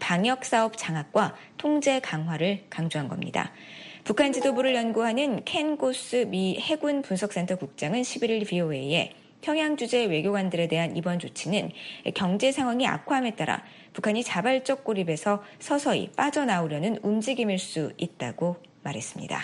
Speaker 19: 방역사업 장악과 통제 강화를 강조한 겁니다. 북한 지도부를 연구하는 켄 고스 미 해군 분석센터 국장은 11일 VOA에 평양 주재 외교관들에 대한 이번 조치는 경제 상황이 악화함에 따라 북한이 자발적 고립에서 서서히 빠져나오려는 움직임일 수 있다고 말했습니다.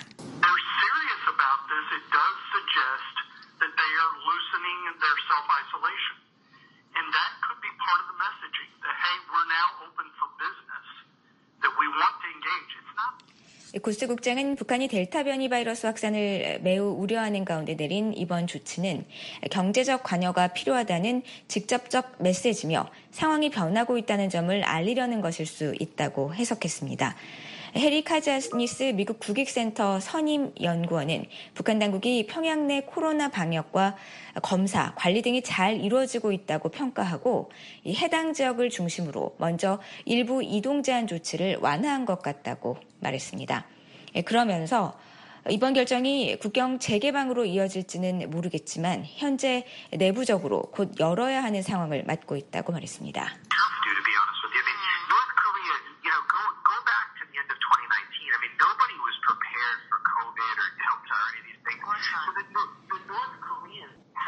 Speaker 20: And that could be part of the messaging that, hey, we're now open for business, that we want to engage. It's not.
Speaker 19: 고스 국장은 북한이 델타 변이 바이러스 확산을 매우 우려하는 가운데 내린 이번 조치는 경제적 관여가 필요하다는 직접적 메시지며 상황이 변하고 있다는 점을 알리려는 것일 수 있다고 해석했습니다. 해리 카자니스 미국 국익센터 선임 연구원은 북한 당국이 평양 내 코로나 방역과 검사, 관리 등이 잘 이루어지고 있다고 평가하고 이 해당 지역을 중심으로 먼저 일부 이동 제한 조치를 완화한 것 같다고 말했습니다. 그러면서 이번 결정이 국경 재개방으로 이어질지는 모르겠지만 현재 내부적으로 곧 열어야 하는 상황을 맞고 있다고 말했습니다.
Speaker 20: So the North Koreans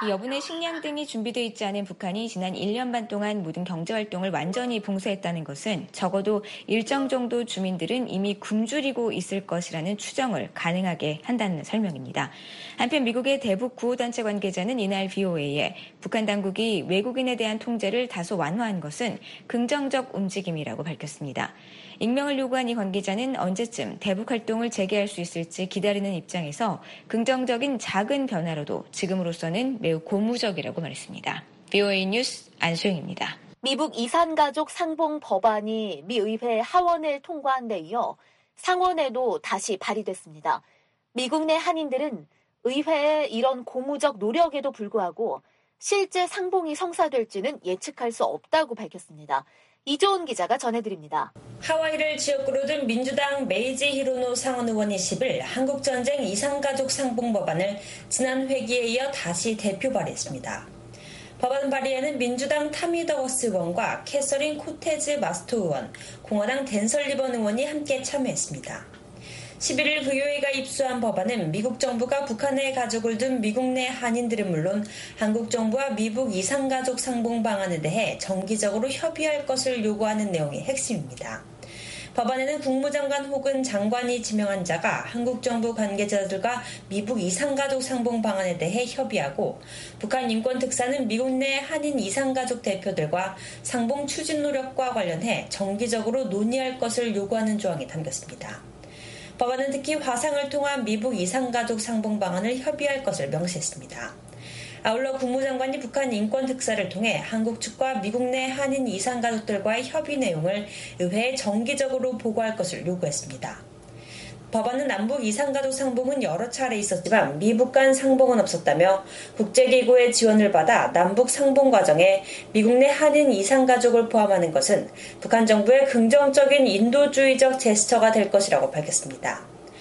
Speaker 19: 여분의 식량 등이 준비되어 있지 않은 북한이 지난 1년 반 동안 모든 경제활동을 완전히 봉쇄했다는 것은 적어도 일정 정도 주민들은 이미 굶주리고 있을 것이라는 추정을 가능하게 한다는 설명입니다. 한편 미국의 대북 구호단체 관계자는 이날 VOA에 북한 당국이 외국인에 대한 통제를 다소 완화한 것은 긍정적 움직임이라고 밝혔습니다. 익명을 요구한 이 관계자는 언제쯤 대북 활동을 재개할 수 있을지 기다리는 입장에서 긍정적인 작은 변화로도 지금으로서는 매우 고무적이라고 말했습니다. VOA 뉴스 안소영입니다.
Speaker 3: 미국 이산가족 상봉 법안이 미 의회 하원을 통과한 데 이어 상원에도 다시 발의됐습니다. 미국 내 한인들은 의회의 이런 고무적 노력에도 불구하고 실제 상봉이 성사될지는 예측할 수 없다고 밝혔습니다. 이조은 기자가 전해드립니다.
Speaker 21: 하와이를 지역구로 둔 민주당 메이지 히로노 상원 의원이 10일 한국전쟁 이산가족 상봉 법안을 지난 회기에 이어 다시 대표 발의했습니다. 법안 발의에는 민주당 타미 더거스 의원과 캐서린 코테즈 마스토 의원, 공화당 댄 설리번 의원이 함께 참여했습니다. 11일 VOA가 입수한 법안은 미국 정부가 북한에 가족을 둔 미국 내 한인들은 물론 한국 정부와 미국 이산가족 상봉 방안에 대해 정기적으로 협의할 것을 요구하는 내용이 핵심입니다. 법안에는 국무장관 혹은 장관이 지명한 자가 한국 정부 관계자들과 미국 이산가족 상봉 방안에 대해 협의하고 북한 인권특사는 미국 내 한인 이산가족 대표들과 상봉 추진 노력과 관련해 정기적으로 논의할 것을 요구하는 조항이 담겼습니다. 법안은 특히 화상을 통한 미국 이산가족 상봉 방안을 협의할 것을 명시했습니다. 아울러 국무장관이 북한 인권특사를 통해 한국 측과 미국 내 한인 이산가족들과의 협의 내용을 의회에 정기적으로 보고할 것을 요구했습니다. 법안은 남북 이산가족 상봉은 여러 차례 있었지만 미북 간 상봉은 없었다며 국제기구의 지원을 받아 남북 상봉 과정에 미국 내 한인 이산가족을 포함하는 것은 북한 정부의 긍정적인 인도주의적 제스처가 될 것이라고 밝혔습니다.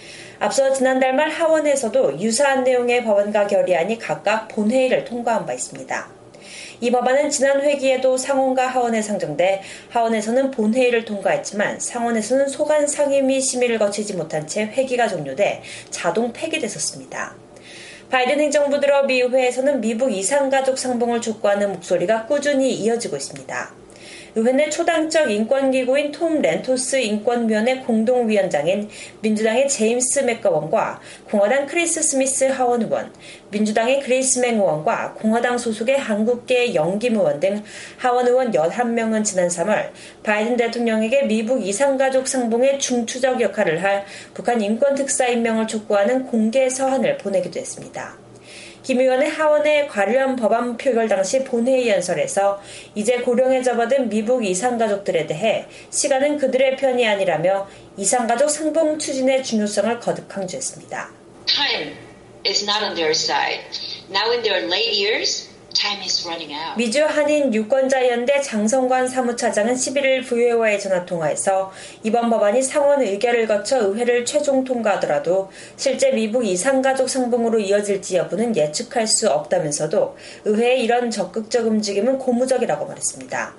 Speaker 21: 앞서 지난달 말 하원에서도 유사한 내용의 법안과 결의안이 각각 본회의를 통과한 바 있습니다. 이 법안은 지난 회기에도 상원과 하원에 상정돼 하원에서는 본회의를 통과했지만 상원에서는 소관 상의 및 심의를 거치지 못한 채 회기가 종료돼 자동 폐기됐었습니다. 바이든 행정부 들어 미 의회에서는 미북 이산가족 상봉을 촉구하는 목소리가 꾸준히 이어지고 있습니다. 의회 내 초당적 인권기구인 톰 렌토스 인권위원회 공동위원장인 민주당의 제임스 맥거원과 공화당 크리스 스미스 하원 의원, 민주당의 그레이스 맹 의원과 공화당 소속의 한국계 영김 의원 등 하원 의원 11명은 지난 3월 바이든 대통령에게 미북 이산가족 상봉의 중추적 역할을 할 북한 인권특사 임명을 촉구하는 공개 서한을 보내기도 했습니다. 김 의원은 하원의 관련 법안 표결 당시 본회의 연설에서 이제 고령에 접어든 미북 이산가족들에 대해 시간은 그들의 편이 아니라며 이산가족 상봉 추진의 중요성을 거듭 강조했습니다.
Speaker 22: Time is not on their side. Now in their late years, time is running out.
Speaker 21: 미주 한인 유권자연대 장성관 사무차장은 11일 VOA와의 전화통화에서 이번 법안이 상원 의결을 거쳐 의회를 최종 통과하더라도 실제 미북 이산가족 상봉으로 이어질지 여부는 예측할 수 없다면서도 의회의 이런 적극적 움직임은 고무적이라고 말했습니다.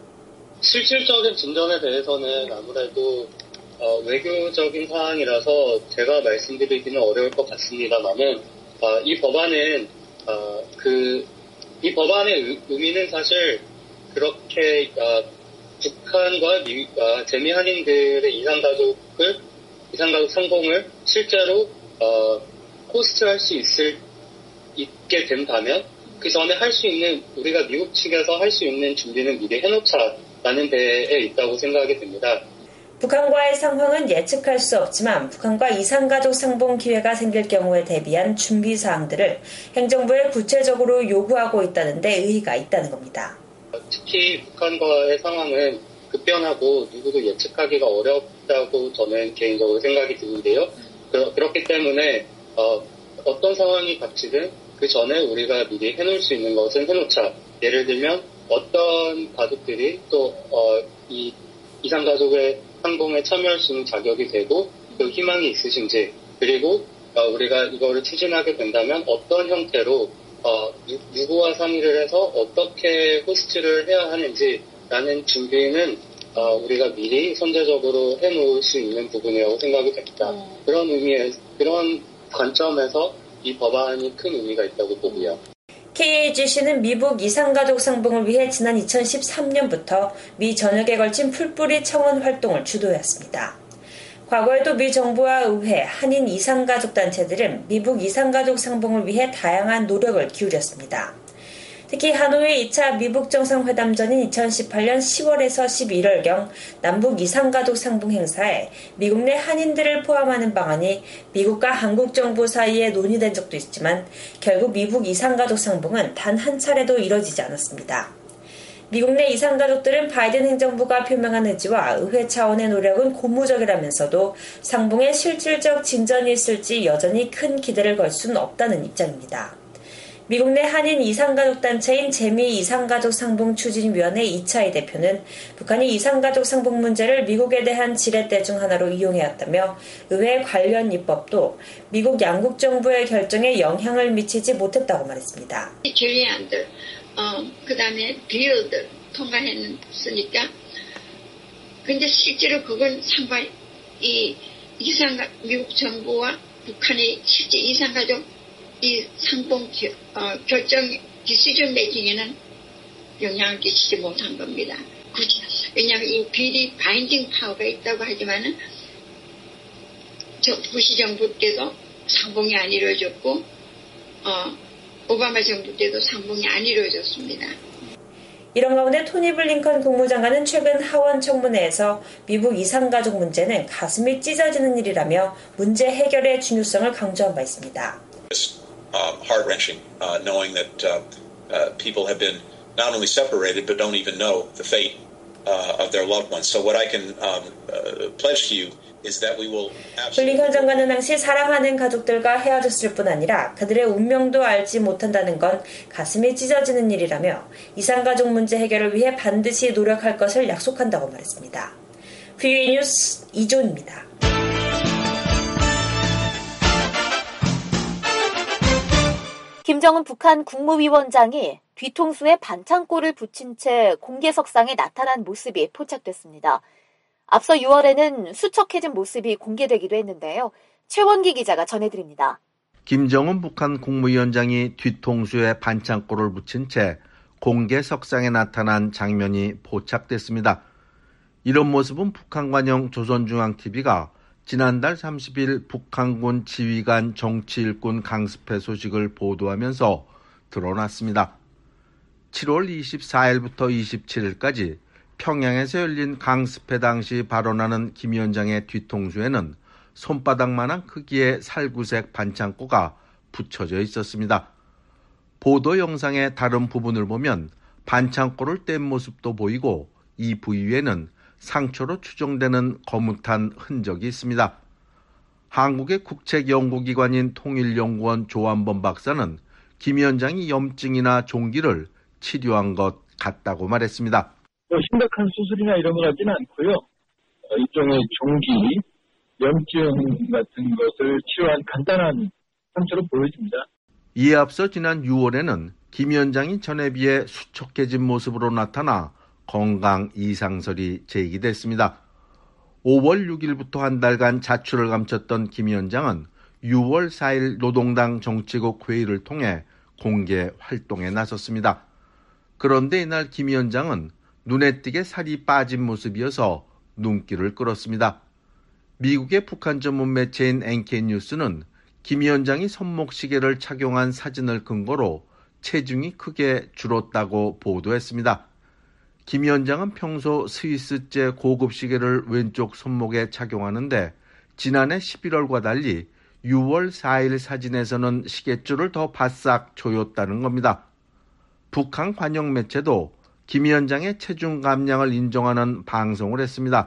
Speaker 23: 실질적인 진전에 대해서는 아무래도 외교적인 사항이라서 제가 말씀드리기는 어려울 것 같습니다만은 이 법안은 이 법안의 의미는 사실 그렇게 북한과 재미 한인들의 이산가족 상봉을 실제로 호스트할 수 있게 된다면 그 전에 할 수 있는 우리가 미국 측에서 할 수 있는 준비는 미리 해놓자라는 데에 있다고 생각이 됩니다.
Speaker 21: 북한과의 상황은 예측할 수 없지만 북한과 이산가족 상봉 기회가 생길 경우에 대비한 준비 사항들을 행정부에 구체적으로 요구하고 있다는 데 의의가 있다는 겁니다.
Speaker 23: 특히 북한과의 상황은 급변하고 누구도 예측하기가 어렵다고 저는 개인적으로 생각이 드는데요. 그렇기 때문에 어떤 상황이 닥치든 그 전에 우리가 미리 해놓을 수 있는 것은 해놓자. 예를 들면 어떤 가족들이 또 이산가족의 상봉에 참여할 수 있는 자격이 되고 그 희망이 있으신지, 그리고 우리가 이거를 추진하게 된다면 어떤 형태로 누구와 상의를 해서 어떻게 호스트를 해야 하는지라는 준비는 우리가 미리 선제적으로 해놓을 수 있는 부분이라고 생각이 됩니다. 그런 관점에서 이 법안이 큰 의미가 있다고 보고요.
Speaker 21: KAGC는 미국 이산가족 상봉을 위해 지난 2013년부터 미 전역에 걸친 풀뿌리 청원 활동을 주도했습니다. 과거에도 미 정부와 의회, 한인 이산가족 단체들은 미국 이산가족 상봉을 위해 다양한 노력을 기울였습니다. 특히 하노이 2차 미국 정상회담 전인 2018년 10월에서 11월경 남북 이산가족 상봉 행사에 미국 내 한인들을 포함하는 방안이 미국과 한국 정부 사이에 논의된 적도 있지만 결국 미국 이산가족 상봉은 단 한 차례도 이뤄지지 않았습니다. 미국 내 이산가족들은 바이든 행정부가 표명한 의지와 의회 차원의 노력은 고무적이라면서도 상봉에 실질적 진전이 있을지 여전히 큰 기대를 걸 수는 없다는 입장입니다. 미국 내 한인 이산가족 단체인 재미 이산가족 상봉 추진위원회 이차희 대표는 북한이 이산가족 상봉 문제를 미국에 대한 지렛대 중 하나로 이용해왔다며 의회 관련 입법도 미국 양국 정부의 결정에 영향을 미치지 못했다고 말했습니다.
Speaker 1: 주의안들, 그다음에 비율들 통과했으니까 근데 실제로 그건 상관 미국 정부와 북한의 실제 이산가족 이 상봉 결정 디시전 메이킹에는 영향을 끼치지 못한 겁니다. 굳이 왜냐하면 이 비리 바인딩 파워가 있다고 하지만은 부시 정부 때도 상봉이 안 이루어졌고 오바마 정부 때도 상봉이 안 이루어졌습니다.
Speaker 21: 이런 가운데 토니 블링컨 국무장관은 최근 하원 청문회에서 미국 이산가족 문제는 가슴이 찢어지는 일이라며 문제 해결의 중요성을 강조한 바 있습니다.
Speaker 2: Heart-wrenching, knowing that people have been not only separated but don't even know the fate of their loved ones. So what I can pledge to you is that we will.
Speaker 21: 블링컨 장관은 당시 사랑하는 가족들과 헤어졌을 뿐 아니라 그들의 운명도 알지 못한다는 건 가슴이 찢어지는 일이라며 이산가족 문제 해결을 위해 반드시 노력할 것을 약속한다고 말했습니다. VOA 뉴스 이조은입니다.
Speaker 3: 김정은 북한 국무위원장이 뒤통수에 반창고를 붙인 채 공개석상에 나타난 모습이 포착됐습니다. 앞서 6월에는 수척해진 모습이 공개되기도 했는데요. 최원기 기자가 전해드립니다.
Speaker 5: 김정은 북한 국무위원장이 뒤통수에 반창고를 붙인 채 공개석상에 나타난 장면이 포착됐습니다. 이런 모습은 북한관영 조선중앙TV가 지난달 30일 북한군 지휘관 정치일꾼 강습회 소식을 보도하면서 드러났습니다. 7월 24일부터 27일까지 평양에서 열린 강습회 당시 발언하는 김 위원장의 뒤통수에는 손바닥만한 크기의 살구색 반창고가 붙여져 있었습니다. 보도 영상의 다른 부분을 보면 반창고를 뗀 모습도 보이고 이 부위에는 상처로 추정되는 거뭇한 흔적이 있습니다. 한국의 국책연구기관인 통일연구원 조한범 박사는 김 위원장이 염증이나 종기를 치료한 것 같다고 말했습니다.
Speaker 24: 심각한 수술이나 이런 것 같지는 않고요. 일종의 종기, 염증 같은 것을 치료한 간단한 상처로 보여집니다.
Speaker 5: 이에 앞서 지난 6월에는 김 위원장이 전에 비해 수척해진 모습으로 나타나 건강 이상설이 제기됐습니다. 5월 6일부터 한 달간 자출을 감췄던 김 위원장은 6월 4일 노동당 정치국 회의를 통해 공개 활동에 나섰습니다. 그런데 이날 김 위원장은 눈에 띄게 살이 빠진 모습이어서 눈길을 끌었습니다. 미국의 북한 전문 매체인 NK뉴스는 김 위원장이 손목시계를 착용한 사진을 근거로 체중이 크게 줄었다고 보도했습니다. 김 위원장은 평소 스위스제 고급 시계를 왼쪽 손목에 착용하는데 지난해 11월과 달리 6월 4일 사진에서는 시계줄을 더 바싹 조였다는 겁니다. 북한 관영 매체도 김 위원장의 체중 감량을 인정하는 방송을 했습니다.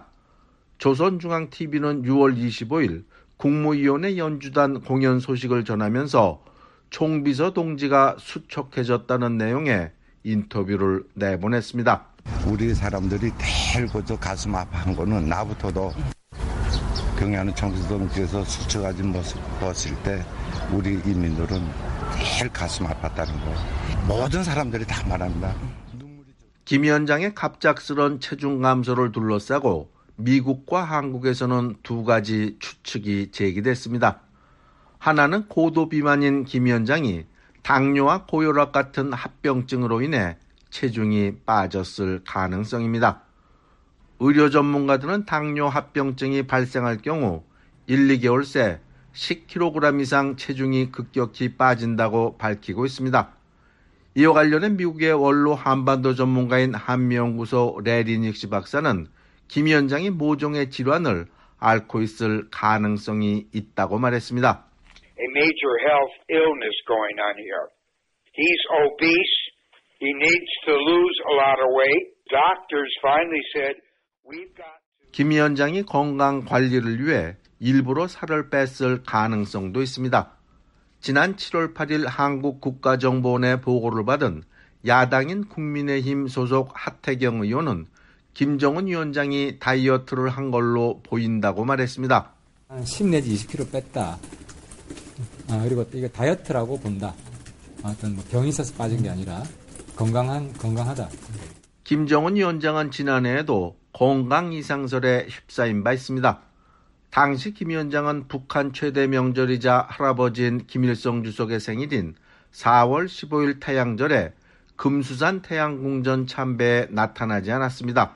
Speaker 5: 조선중앙TV는 6월 25일 국무위원회 연주단 공연 소식을 전하면서 총비서 동지가 수척해졌다는 내용의 인터뷰를 내보냈습니다.
Speaker 25: 우리 사람들이 제일 가슴 아파한 거는 나부터도 경의하는 총비서 동지에서 수척해진 모습 봤을 때 우리 인민들은 제일 가슴 아팠다는 거. 모든 사람들이 다 말합니다.
Speaker 5: 김 위원장의 갑작스런 체중 감소를 둘러싸고 미국과 한국에서는 두 가지 추측이 제기됐습니다. 하나는 고도 비만인 김 위원장이 당뇨와 고혈압 같은 합병증으로 인해 체중이 빠졌을 가능성입니다. 의료 전문가들은 당뇨 합병증이 발생할 경우 1, 2개월 새 10kg 이상 체중이 급격히 빠진다고 밝히고 있습니다. 이와 관련해 미국의 원로 한반도 전문가인 한미연구소 레리 닉시 박사는 김 위원장이 모종의 질환을 앓고 있을 가능성이 있다고 말했습니다.
Speaker 7: A major health illness going on here. He's obese. He needs to lose a lot of weight. Doctors finally said, we've got to...
Speaker 5: 김 위원장이 건강 관리를 위해 일부러 살을 뺐을 가능성도 있습니다. 지난 7월 8일 한국국가정보원의 보고를 받은 야당인 국민의힘 소속 하태경 의원은 김정은 위원장이 다이어트를 한 걸로 보인다고 말했습니다.
Speaker 8: 10 내지 20kg 뺐다. 그리고 이게 다이어트라고 본다. 어떤 병이 있어서 빠진 게 아니라 건강하다.
Speaker 5: 김정은 위원장은 지난해에도 건강 이상설에 휩싸인 바 있습니다. 당시 김 위원장은 북한 최대 명절이자 할아버지인 김일성 주석의 생일인 4월 15일 태양절에 금수산 태양궁전 참배에 나타나지 않았습니다.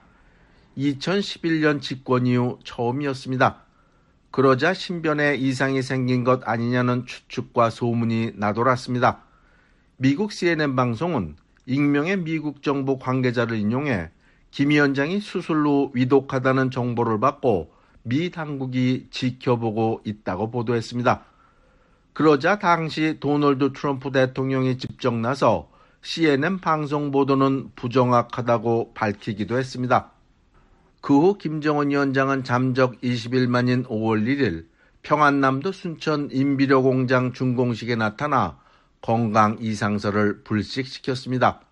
Speaker 5: 2011년 집권 이후 처음이었습니다. 그러자 신변에 이상이 생긴 것 아니냐는 추측과 소문이 나돌았습니다. 미국 CNN 방송은 익명의 미국 정부 관계자를 인용해 김 위원장이 수술 후 위독하다는 정보를 받고 미 당국이 지켜보고 있다고 보도했습니다. 그러자 당시 도널드 트럼프 대통령이 직접 나서 CNN 방송 보도는 부정확하다고 밝히기도 했습니다. 그 후 김정은 위원장은 잠적 20일 만인 5월 1일 평안남도 순천 인비료공장 준공식에 나타나 건강 이상설을 불식시켰습니다.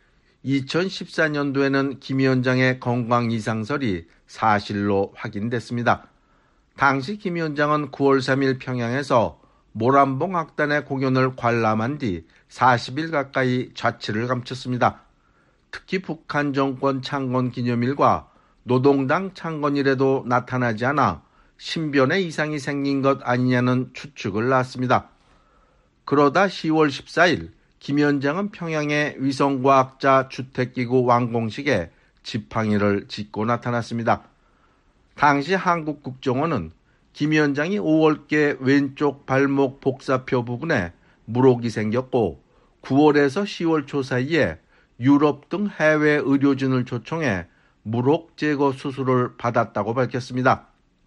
Speaker 5: 2014년도에는 김 위원장의 건강 이상설이 사실로 확인됐습니다. 당시 김 위원장은 9월 3일 평양에서 모란봉 악단의 공연을 관람한 뒤 40일 가까이 자취를 감췄습니다. 특히 북한 정권 창건 기념일과 노동당 창건일에도 나타나지 않아 신변에 이상이 생긴 것 아니냐는 추측을 낳았습니다. 그러다 10월 14일 김 위원장은 평양의 위성과학자 주택기구 완공식에 지팡이를 짚고 나타났습니다. 당시 한국 국정원은 김 위원장이 5월께 왼쪽 발목 복사표 부분에 물혹이 생겼고 9월에서 10월 초 사이에 유럽 등 해외 의료진을 초청해 물혹 제거 수술을 받았다고 밝혔습니다.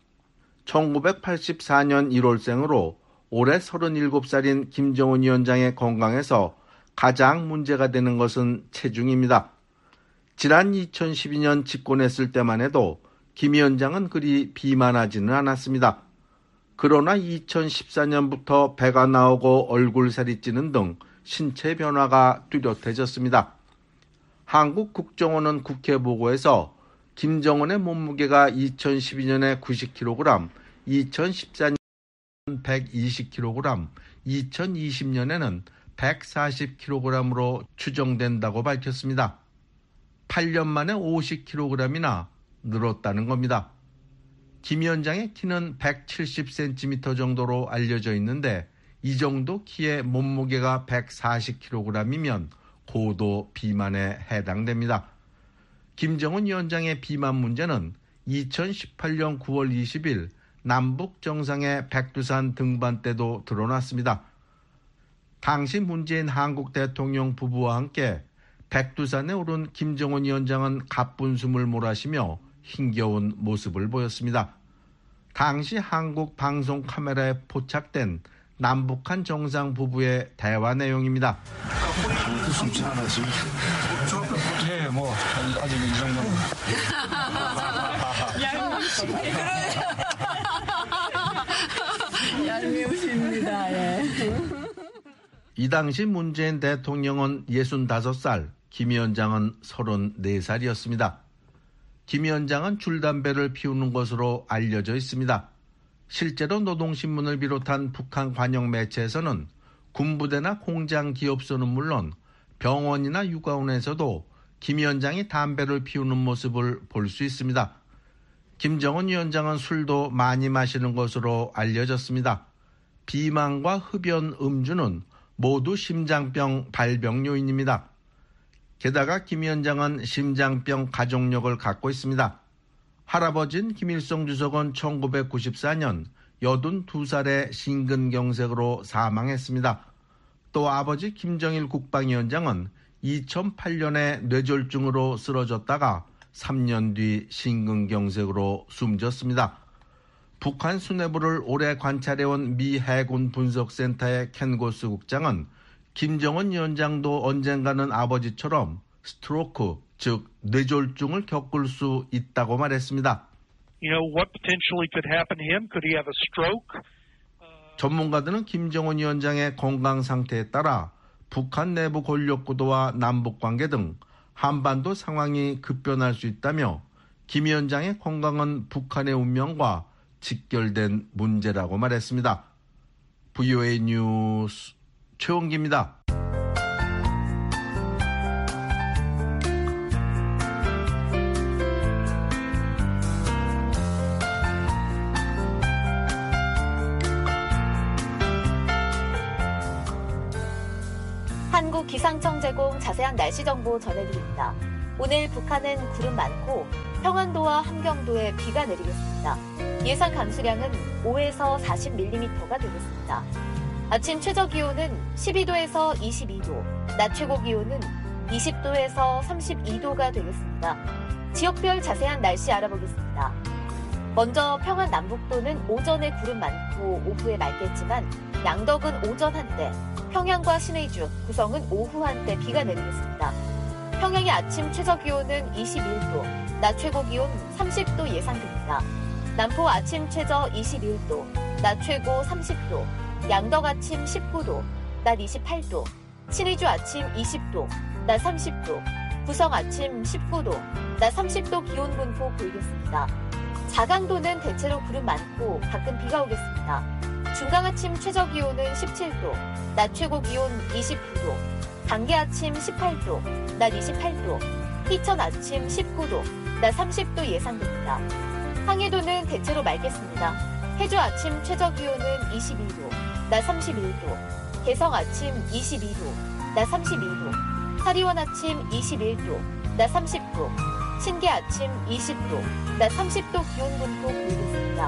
Speaker 5: 1984년 1월생으로 올해 37살인 김정은 위원장의 건강에서 가장 문제가 되는 것은 체중입니다. 지난 2012년 집권했을 때만 해도 김 위원장은 그리 비만하지는 않았습니다. 그러나 2014년부터 배가 나오고 얼굴살이 찌는 등 신체 변화가 뚜렷해졌습니다. 한국 국정원은 국회 보고에서 김정은의 몸무게가 2012년에 90kg, 2014년 120kg, 2020년에는 140kg으로 추정된다고 밝혔습니다. 8년 만에 50kg이나 늘었다는 겁니다. 김 위원장의 키는 170cm 정도로 알려져 있는데 이 정도 키의 몸무게가 140kg이면 고도 비만에 해당됩니다. 김정은 위원장의 비만 문제는 2018년 9월 20일 남북 정상의 백두산 등반 때도 드러났습니다. 당시 문재인 한국 대통령 부부와 함께 백두산에 오른 김정은 위원장은 가쁜 숨을 몰아쉬며 힘겨운 모습을 보였습니다. 당시 한국 방송 카메라에 포착된 남북한 정상 부부의 대화 내용입니다.
Speaker 9: 숨지 않았습니다. 네, 뭐 아직 이 정도는.
Speaker 10: 얄미우십니다. 예.
Speaker 5: 이 당시 문재인 대통령은 65살, 김 위원장은 34살이었습니다. 김 위원장은 줄담배를 피우는 것으로 알려져 있습니다. 실제로 노동신문을 비롯한 북한 관영 매체에서는 군부대나 공장 기업소는 물론 병원이나 육아원에서도 김 위원장이 담배를 피우는 모습을 볼 수 있습니다. 김정은 위원장은 술도 많이 마시는 것으로 알려졌습니다. 비만과 흡연, 음주는 모두 심장병 발병 요인입니다. 게다가 김 위원장은 심장병 가족력을 갖고 있습니다. 할아버지인 김일성 주석은 1994년 82살의 심근경색으로 사망했습니다. 또 아버지 김정일 국방위원장은 2008년에 뇌졸중으로 쓰러졌다가 3년 뒤 심근경색으로 숨졌습니다. 북한 수뇌부를 오래 관찰해온 미 해군 분석센터의 켄 고스 국장은 김정은 위원장도 언젠가는 아버지처럼 스트로크, 즉 뇌졸중을 겪을 수 있다고 말했습니다.
Speaker 4: What potentially could happen to him? Could he have a stroke?
Speaker 5: 전문가들은 김정은 위원장의 건강 상태에 따라 북한 내부 권력 구도와 남북 관계 등 한반도 상황이 급변할 수 있다며 김 위원장의 건강은 북한의 운명과 직결된 문제라고 말했습니다. VOA 뉴스 최원기입니다.
Speaker 3: 한국기상청 제공 자세한 날씨 정보 전해드립니다. 오늘 북한은 구름 많고 평안도와 함경도에 비가 내리겠습니다. 예상 강수량은 5에서 40mm가 되겠습니다. 아침 최저 기온은 12도에서 22도, 낮 최고 기온은 20도에서 32도가 되겠습니다. 지역별 자세한 날씨 알아보겠습니다. 먼저 평안 남북도는 오전에 구름 많고 오후에 맑겠지만 양덕은 오전 한때, 평양과 신의주, 구성은 오후 한때 비가 내리겠습니다. 평양의 아침 최저 기온은 21도, 낮 최고 기온 30도 예상됩니다. 남포 아침 최저 21도, 낮 최고 30도, 양덕 아침 19도, 낮 28도, 신의주 아침 20도, 낮 30도, 구성 아침 19도, 낮 30도 기온 분포 보이겠습니다. 자강도는 대체로 구름 많고 가끔 비가 오겠습니다. 중강 아침 최저 기온은 17도, 낮 최고 기온 29도, 단계 아침 18도, 낮 28도, 희천 아침 19도, 낮 30도 예상됩니다. 항해도는 대체로 맑겠습니다. 해주 아침 최저 기온은 22도, 낮 31도, 개성 아침 22도, 낮 32도, 사리원 아침 21도, 낮 30도, 신계 아침 20도, 낮 30도 기온 분포 보이겠습니다.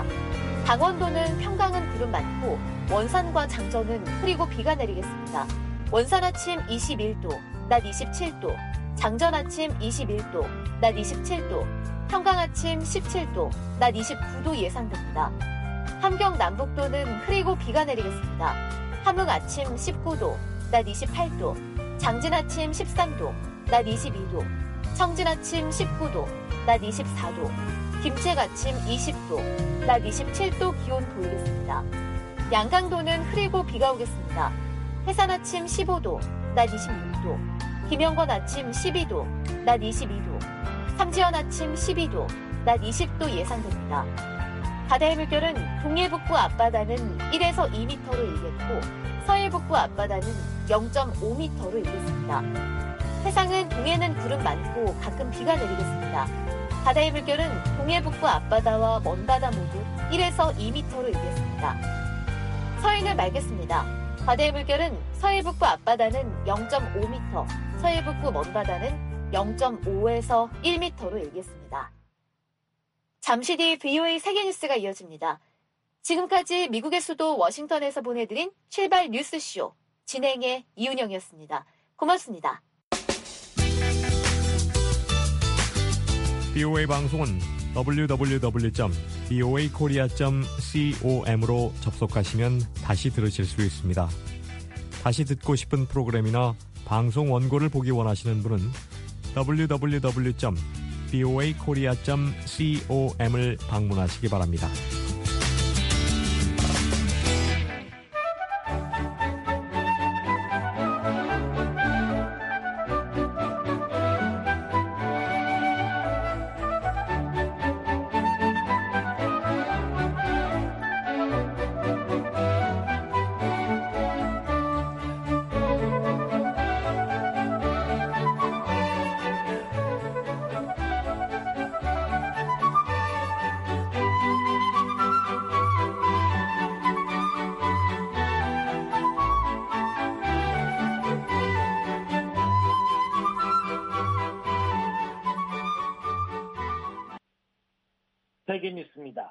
Speaker 3: 강원도는 평강은 구름 많고 원산과 장전은 흐리고 비가 내리겠습니다. 원산 아침 21도, 낮 27도, 장전 아침 21도, 낮 27도, 평강 아침 17도, 낮 29도 예상됩니다. 함경 남북도는 흐리고 비가 내리겠습니다. 함흥 아침 19도, 낮 28도, 장진 아침 13도, 낮 22도, 청진 아침 19도, 낮 24도, 김책 아침 20도, 낮 27도 기온 보이겠습니다. 양강도는 흐리고 비가 오겠습니다. 해산 아침 15도, 낮 26도, 김영건 아침 12도, 낮 22도, 삼지연 아침 12도, 낮 20도 예상됩니다. 바다의 물결은 동해북부 앞바다는 1에서 2m로 일겠고 서해북부 앞바다는 0.5m로 일겠습니다. 해상은 동해는 구름 많고 가끔 비가 내리겠습니다. 바다의 물결은 동해북부 앞바다와 먼바다 모두 1에서 2m로 일겠습니다. 서해는 맑겠습니다. 바다의 물결은 서해북부 앞바다는 0.5m, 서해북부 먼바다는 0.5에서 1m로 일겠습니다. 잠시 뒤 VOA 세계뉴스가 이어집니다. 지금까지 미국의 수도 워싱턴에서 보내드린 출발 뉴스쇼 진행의 이은영이었습니다. 고맙습니다.
Speaker 6: VOA 방송은 www.voakorea.com으로 접속하시면 다시 들으실 수 있습니다. 다시 듣고 싶은 프로그램이나 방송 원고를 보기 원하시는 분은 www.voakorea.com을 방문하시기 바랍니다.
Speaker 11: 세계 뉴스입니다.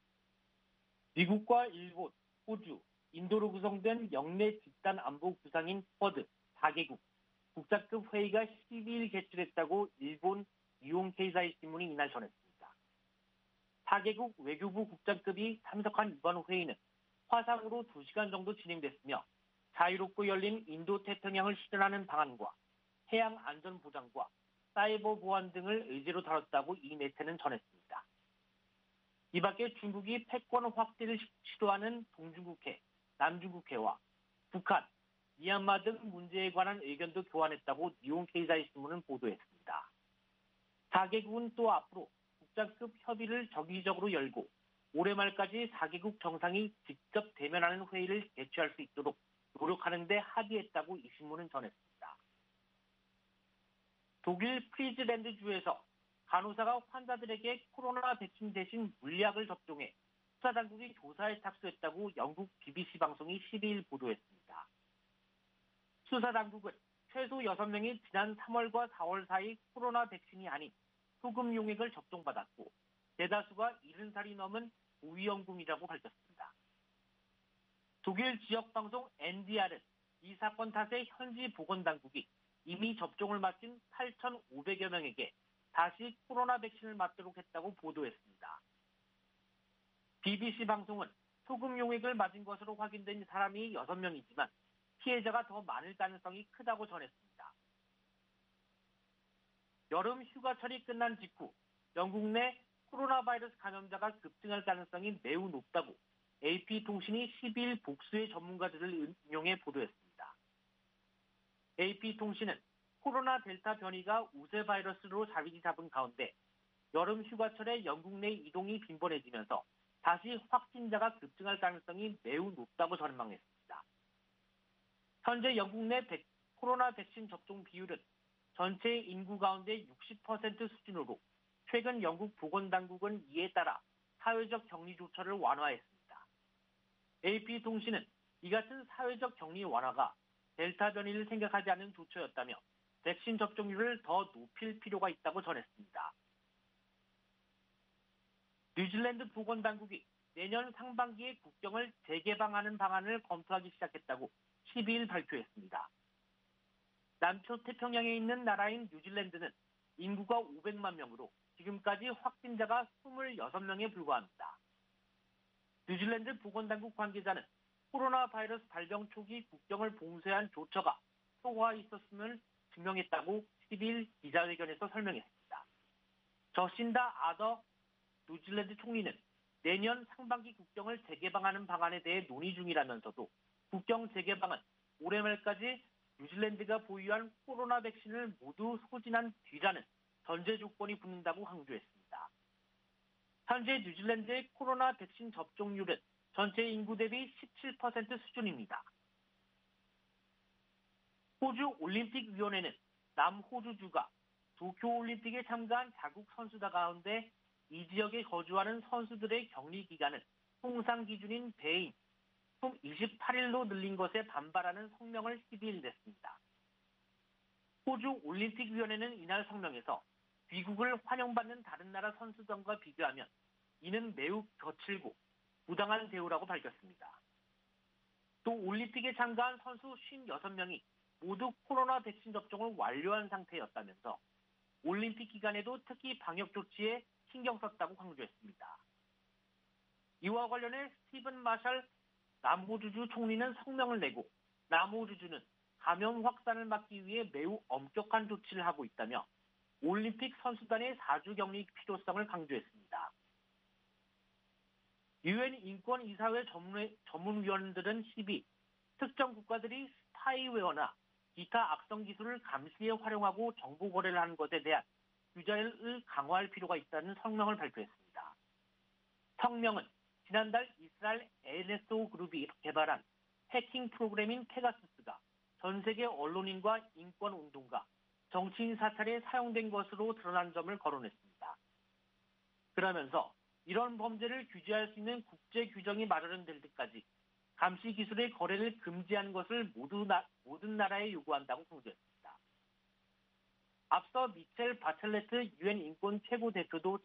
Speaker 11: 미국과 일본, 호주, 인도로 구성된 영내 집단 안보 구상인 쿼드 4개국 국장급 회의가 12일 개최됐다고 일본 니혼 케이사이 신문이 이날 전했습니다. 4개국 외교부 국장급이 참석한 이번 회의는 화상으로 2시간 정도 진행됐으며 자유롭고 열린 인도 태평양을 실현하는 방안과 해양 안전 보장과 사이버 보안 등을 의제로 다뤘다고 이 매체는 전했습니다. 이 밖에 중국이 패권 확대를 시도하는 동중국해, 남중국해와 북한, 미얀마 등 문제에 관한 의견도 교환했다고 니혼 케이사이 신문은 보도했습니다. 4개국은 또 앞으로 국장급 협의를 정기적으로 열고 올해 말까지 4개국 정상이 직접 대면하는 회의를 개최할 수 있도록 노력하는 데 합의했다고 이 신문은 전했습니다. 독일 프리즈랜드 주에서 간호사가 환자들에게 코로나 백신 대신 물약을 접종해 수사당국이 조사에 착수했다고 영국 BBC 방송이 12일 보도했습니다. 수사당국은 최소 6명이 지난 3월과 4월 사이 코로나 백신이 아닌 소금 용액을 접종받았고 대다수가 70살이 넘은 고위험군이라고 밝혔습니다. 독일 지역방송 NDR은 이 사건 탓에 현지 보건당국이 이미 접종을 마친 8,500여 명에게 다시 코로나 백신을 맞도록 했다고 보도했습니다. BBC 방송은 소금 용액을 맞은 것으로 확인된 사람이 6명이지만 피해자가 더 많을 가능성이 크다고 전했습니다. 여름 휴가철이 끝난 직후 영국 내 코로나 바이러스 감염자가 급증할 가능성이 매우 높다고 AP통신이 12일 복수의 전문가들을 인용해 보도했습니다. AP통신은 코로나 델타 변이가 우세 바이러스로 자리 잡은 가운데 여름 휴가철에 영국 내 이동이 빈번해지면서 다시 확진자가 급증할 가능성이 매우 높다고 전망했습니다. 현재 영국 내 코로나 백신 접종 비율은 전체 인구 가운데 60% 수준으로 최근 영국 보건당국은 이에 따라 사회적 격리 조처를 완화했습니다. AP통신은 이 같은 사회적 격리 완화가 델타 변이를 생각하지 않은 조처였다며 백신 접종률을 더 높일 필요가 있다고 전했습니다. 뉴질랜드 보건당국이 내년 상반기에 국경을 재개방하는 방안을 검토하기 시작했다고 12일 발표했습니다. 남초 태평양에 있는 나라인 뉴질랜드는 인구가 500만 명으로 지금까지 확진자가 26명에 불과합니다. 뉴질랜드 보건당국 관계자는 코로나 바이러스 발병 초기 국경을 봉쇄한 조처가 효과가 있었음을 증명했다고 12일 기자회견에서 설명했습니다. 저신다 아더 뉴질랜드 총리는 내년 상반기 국경을 재개방하는 방안에 대해 논의 중이라면서도 국경 재개방은 올해 말까지 뉴질랜드가 보유한 코로나 백신을 모두 소진한 뒤라는 전제 조건이 붙는다고 강조했습니다. 현재 뉴질랜드의 코로나 백신 접종률은 전체 인구 대비 17% 수준입니다. 호주 올림픽위원회는 남호주주가 도쿄올림픽에 참가한 자국 선수단 가운데 이 지역에 거주하는 선수들의 격리 기간을 통상 기준인 배인 총 28일로 늘린 것에 반발하는 성명을 12일 냈습니다. 호주 올림픽위원회는 이날 성명에서 귀국을 환영받는 다른 나라 선수단과 비교하면 이는 매우 거칠고 부당한 대우라고 밝혔습니다. 또 올림픽에 참가한 선수 56명이 모두 코로나 백신 접종을 완료한 상태였다면서 올림픽 기간에도 특히 방역 조치에 신경 썼다고 강조했습니다. 이와 관련해 스티븐 마샬 남호주주 총리는 성명을 내고 남호주주는 감염 확산을 막기 위해 매우 엄격한 조치를 하고 있다며 올림픽 선수단의 4주 격리 필요성을 강조했습니다. 유엔 인권이사회 전문위원들은 12일 특정 국가들이 스파이웨어나 기타 악성 기술을 감시에 활용하고 정보 거래를 하는 것에 대한 규제를 강화할 필요가 있다는 성명을 발표했습니다. 성명은 지난달 이스라엘 NSO 그룹이 개발한 해킹 프로그램인 페가수스가 전 세계 언론인과 인권운동가, 정치인 사찰에 사용된 것으로 드러난 점을 거론했습니다. 그러면서 이런 범죄를 규제할 수 있는 국제 규정이 마련될 때까지 감시 기술의 거래를 금지하는 것을 모든 나라에 요구한다고 강조했습니다. 앞서 미첼 바첼레트 유엔 인권 최고 대표도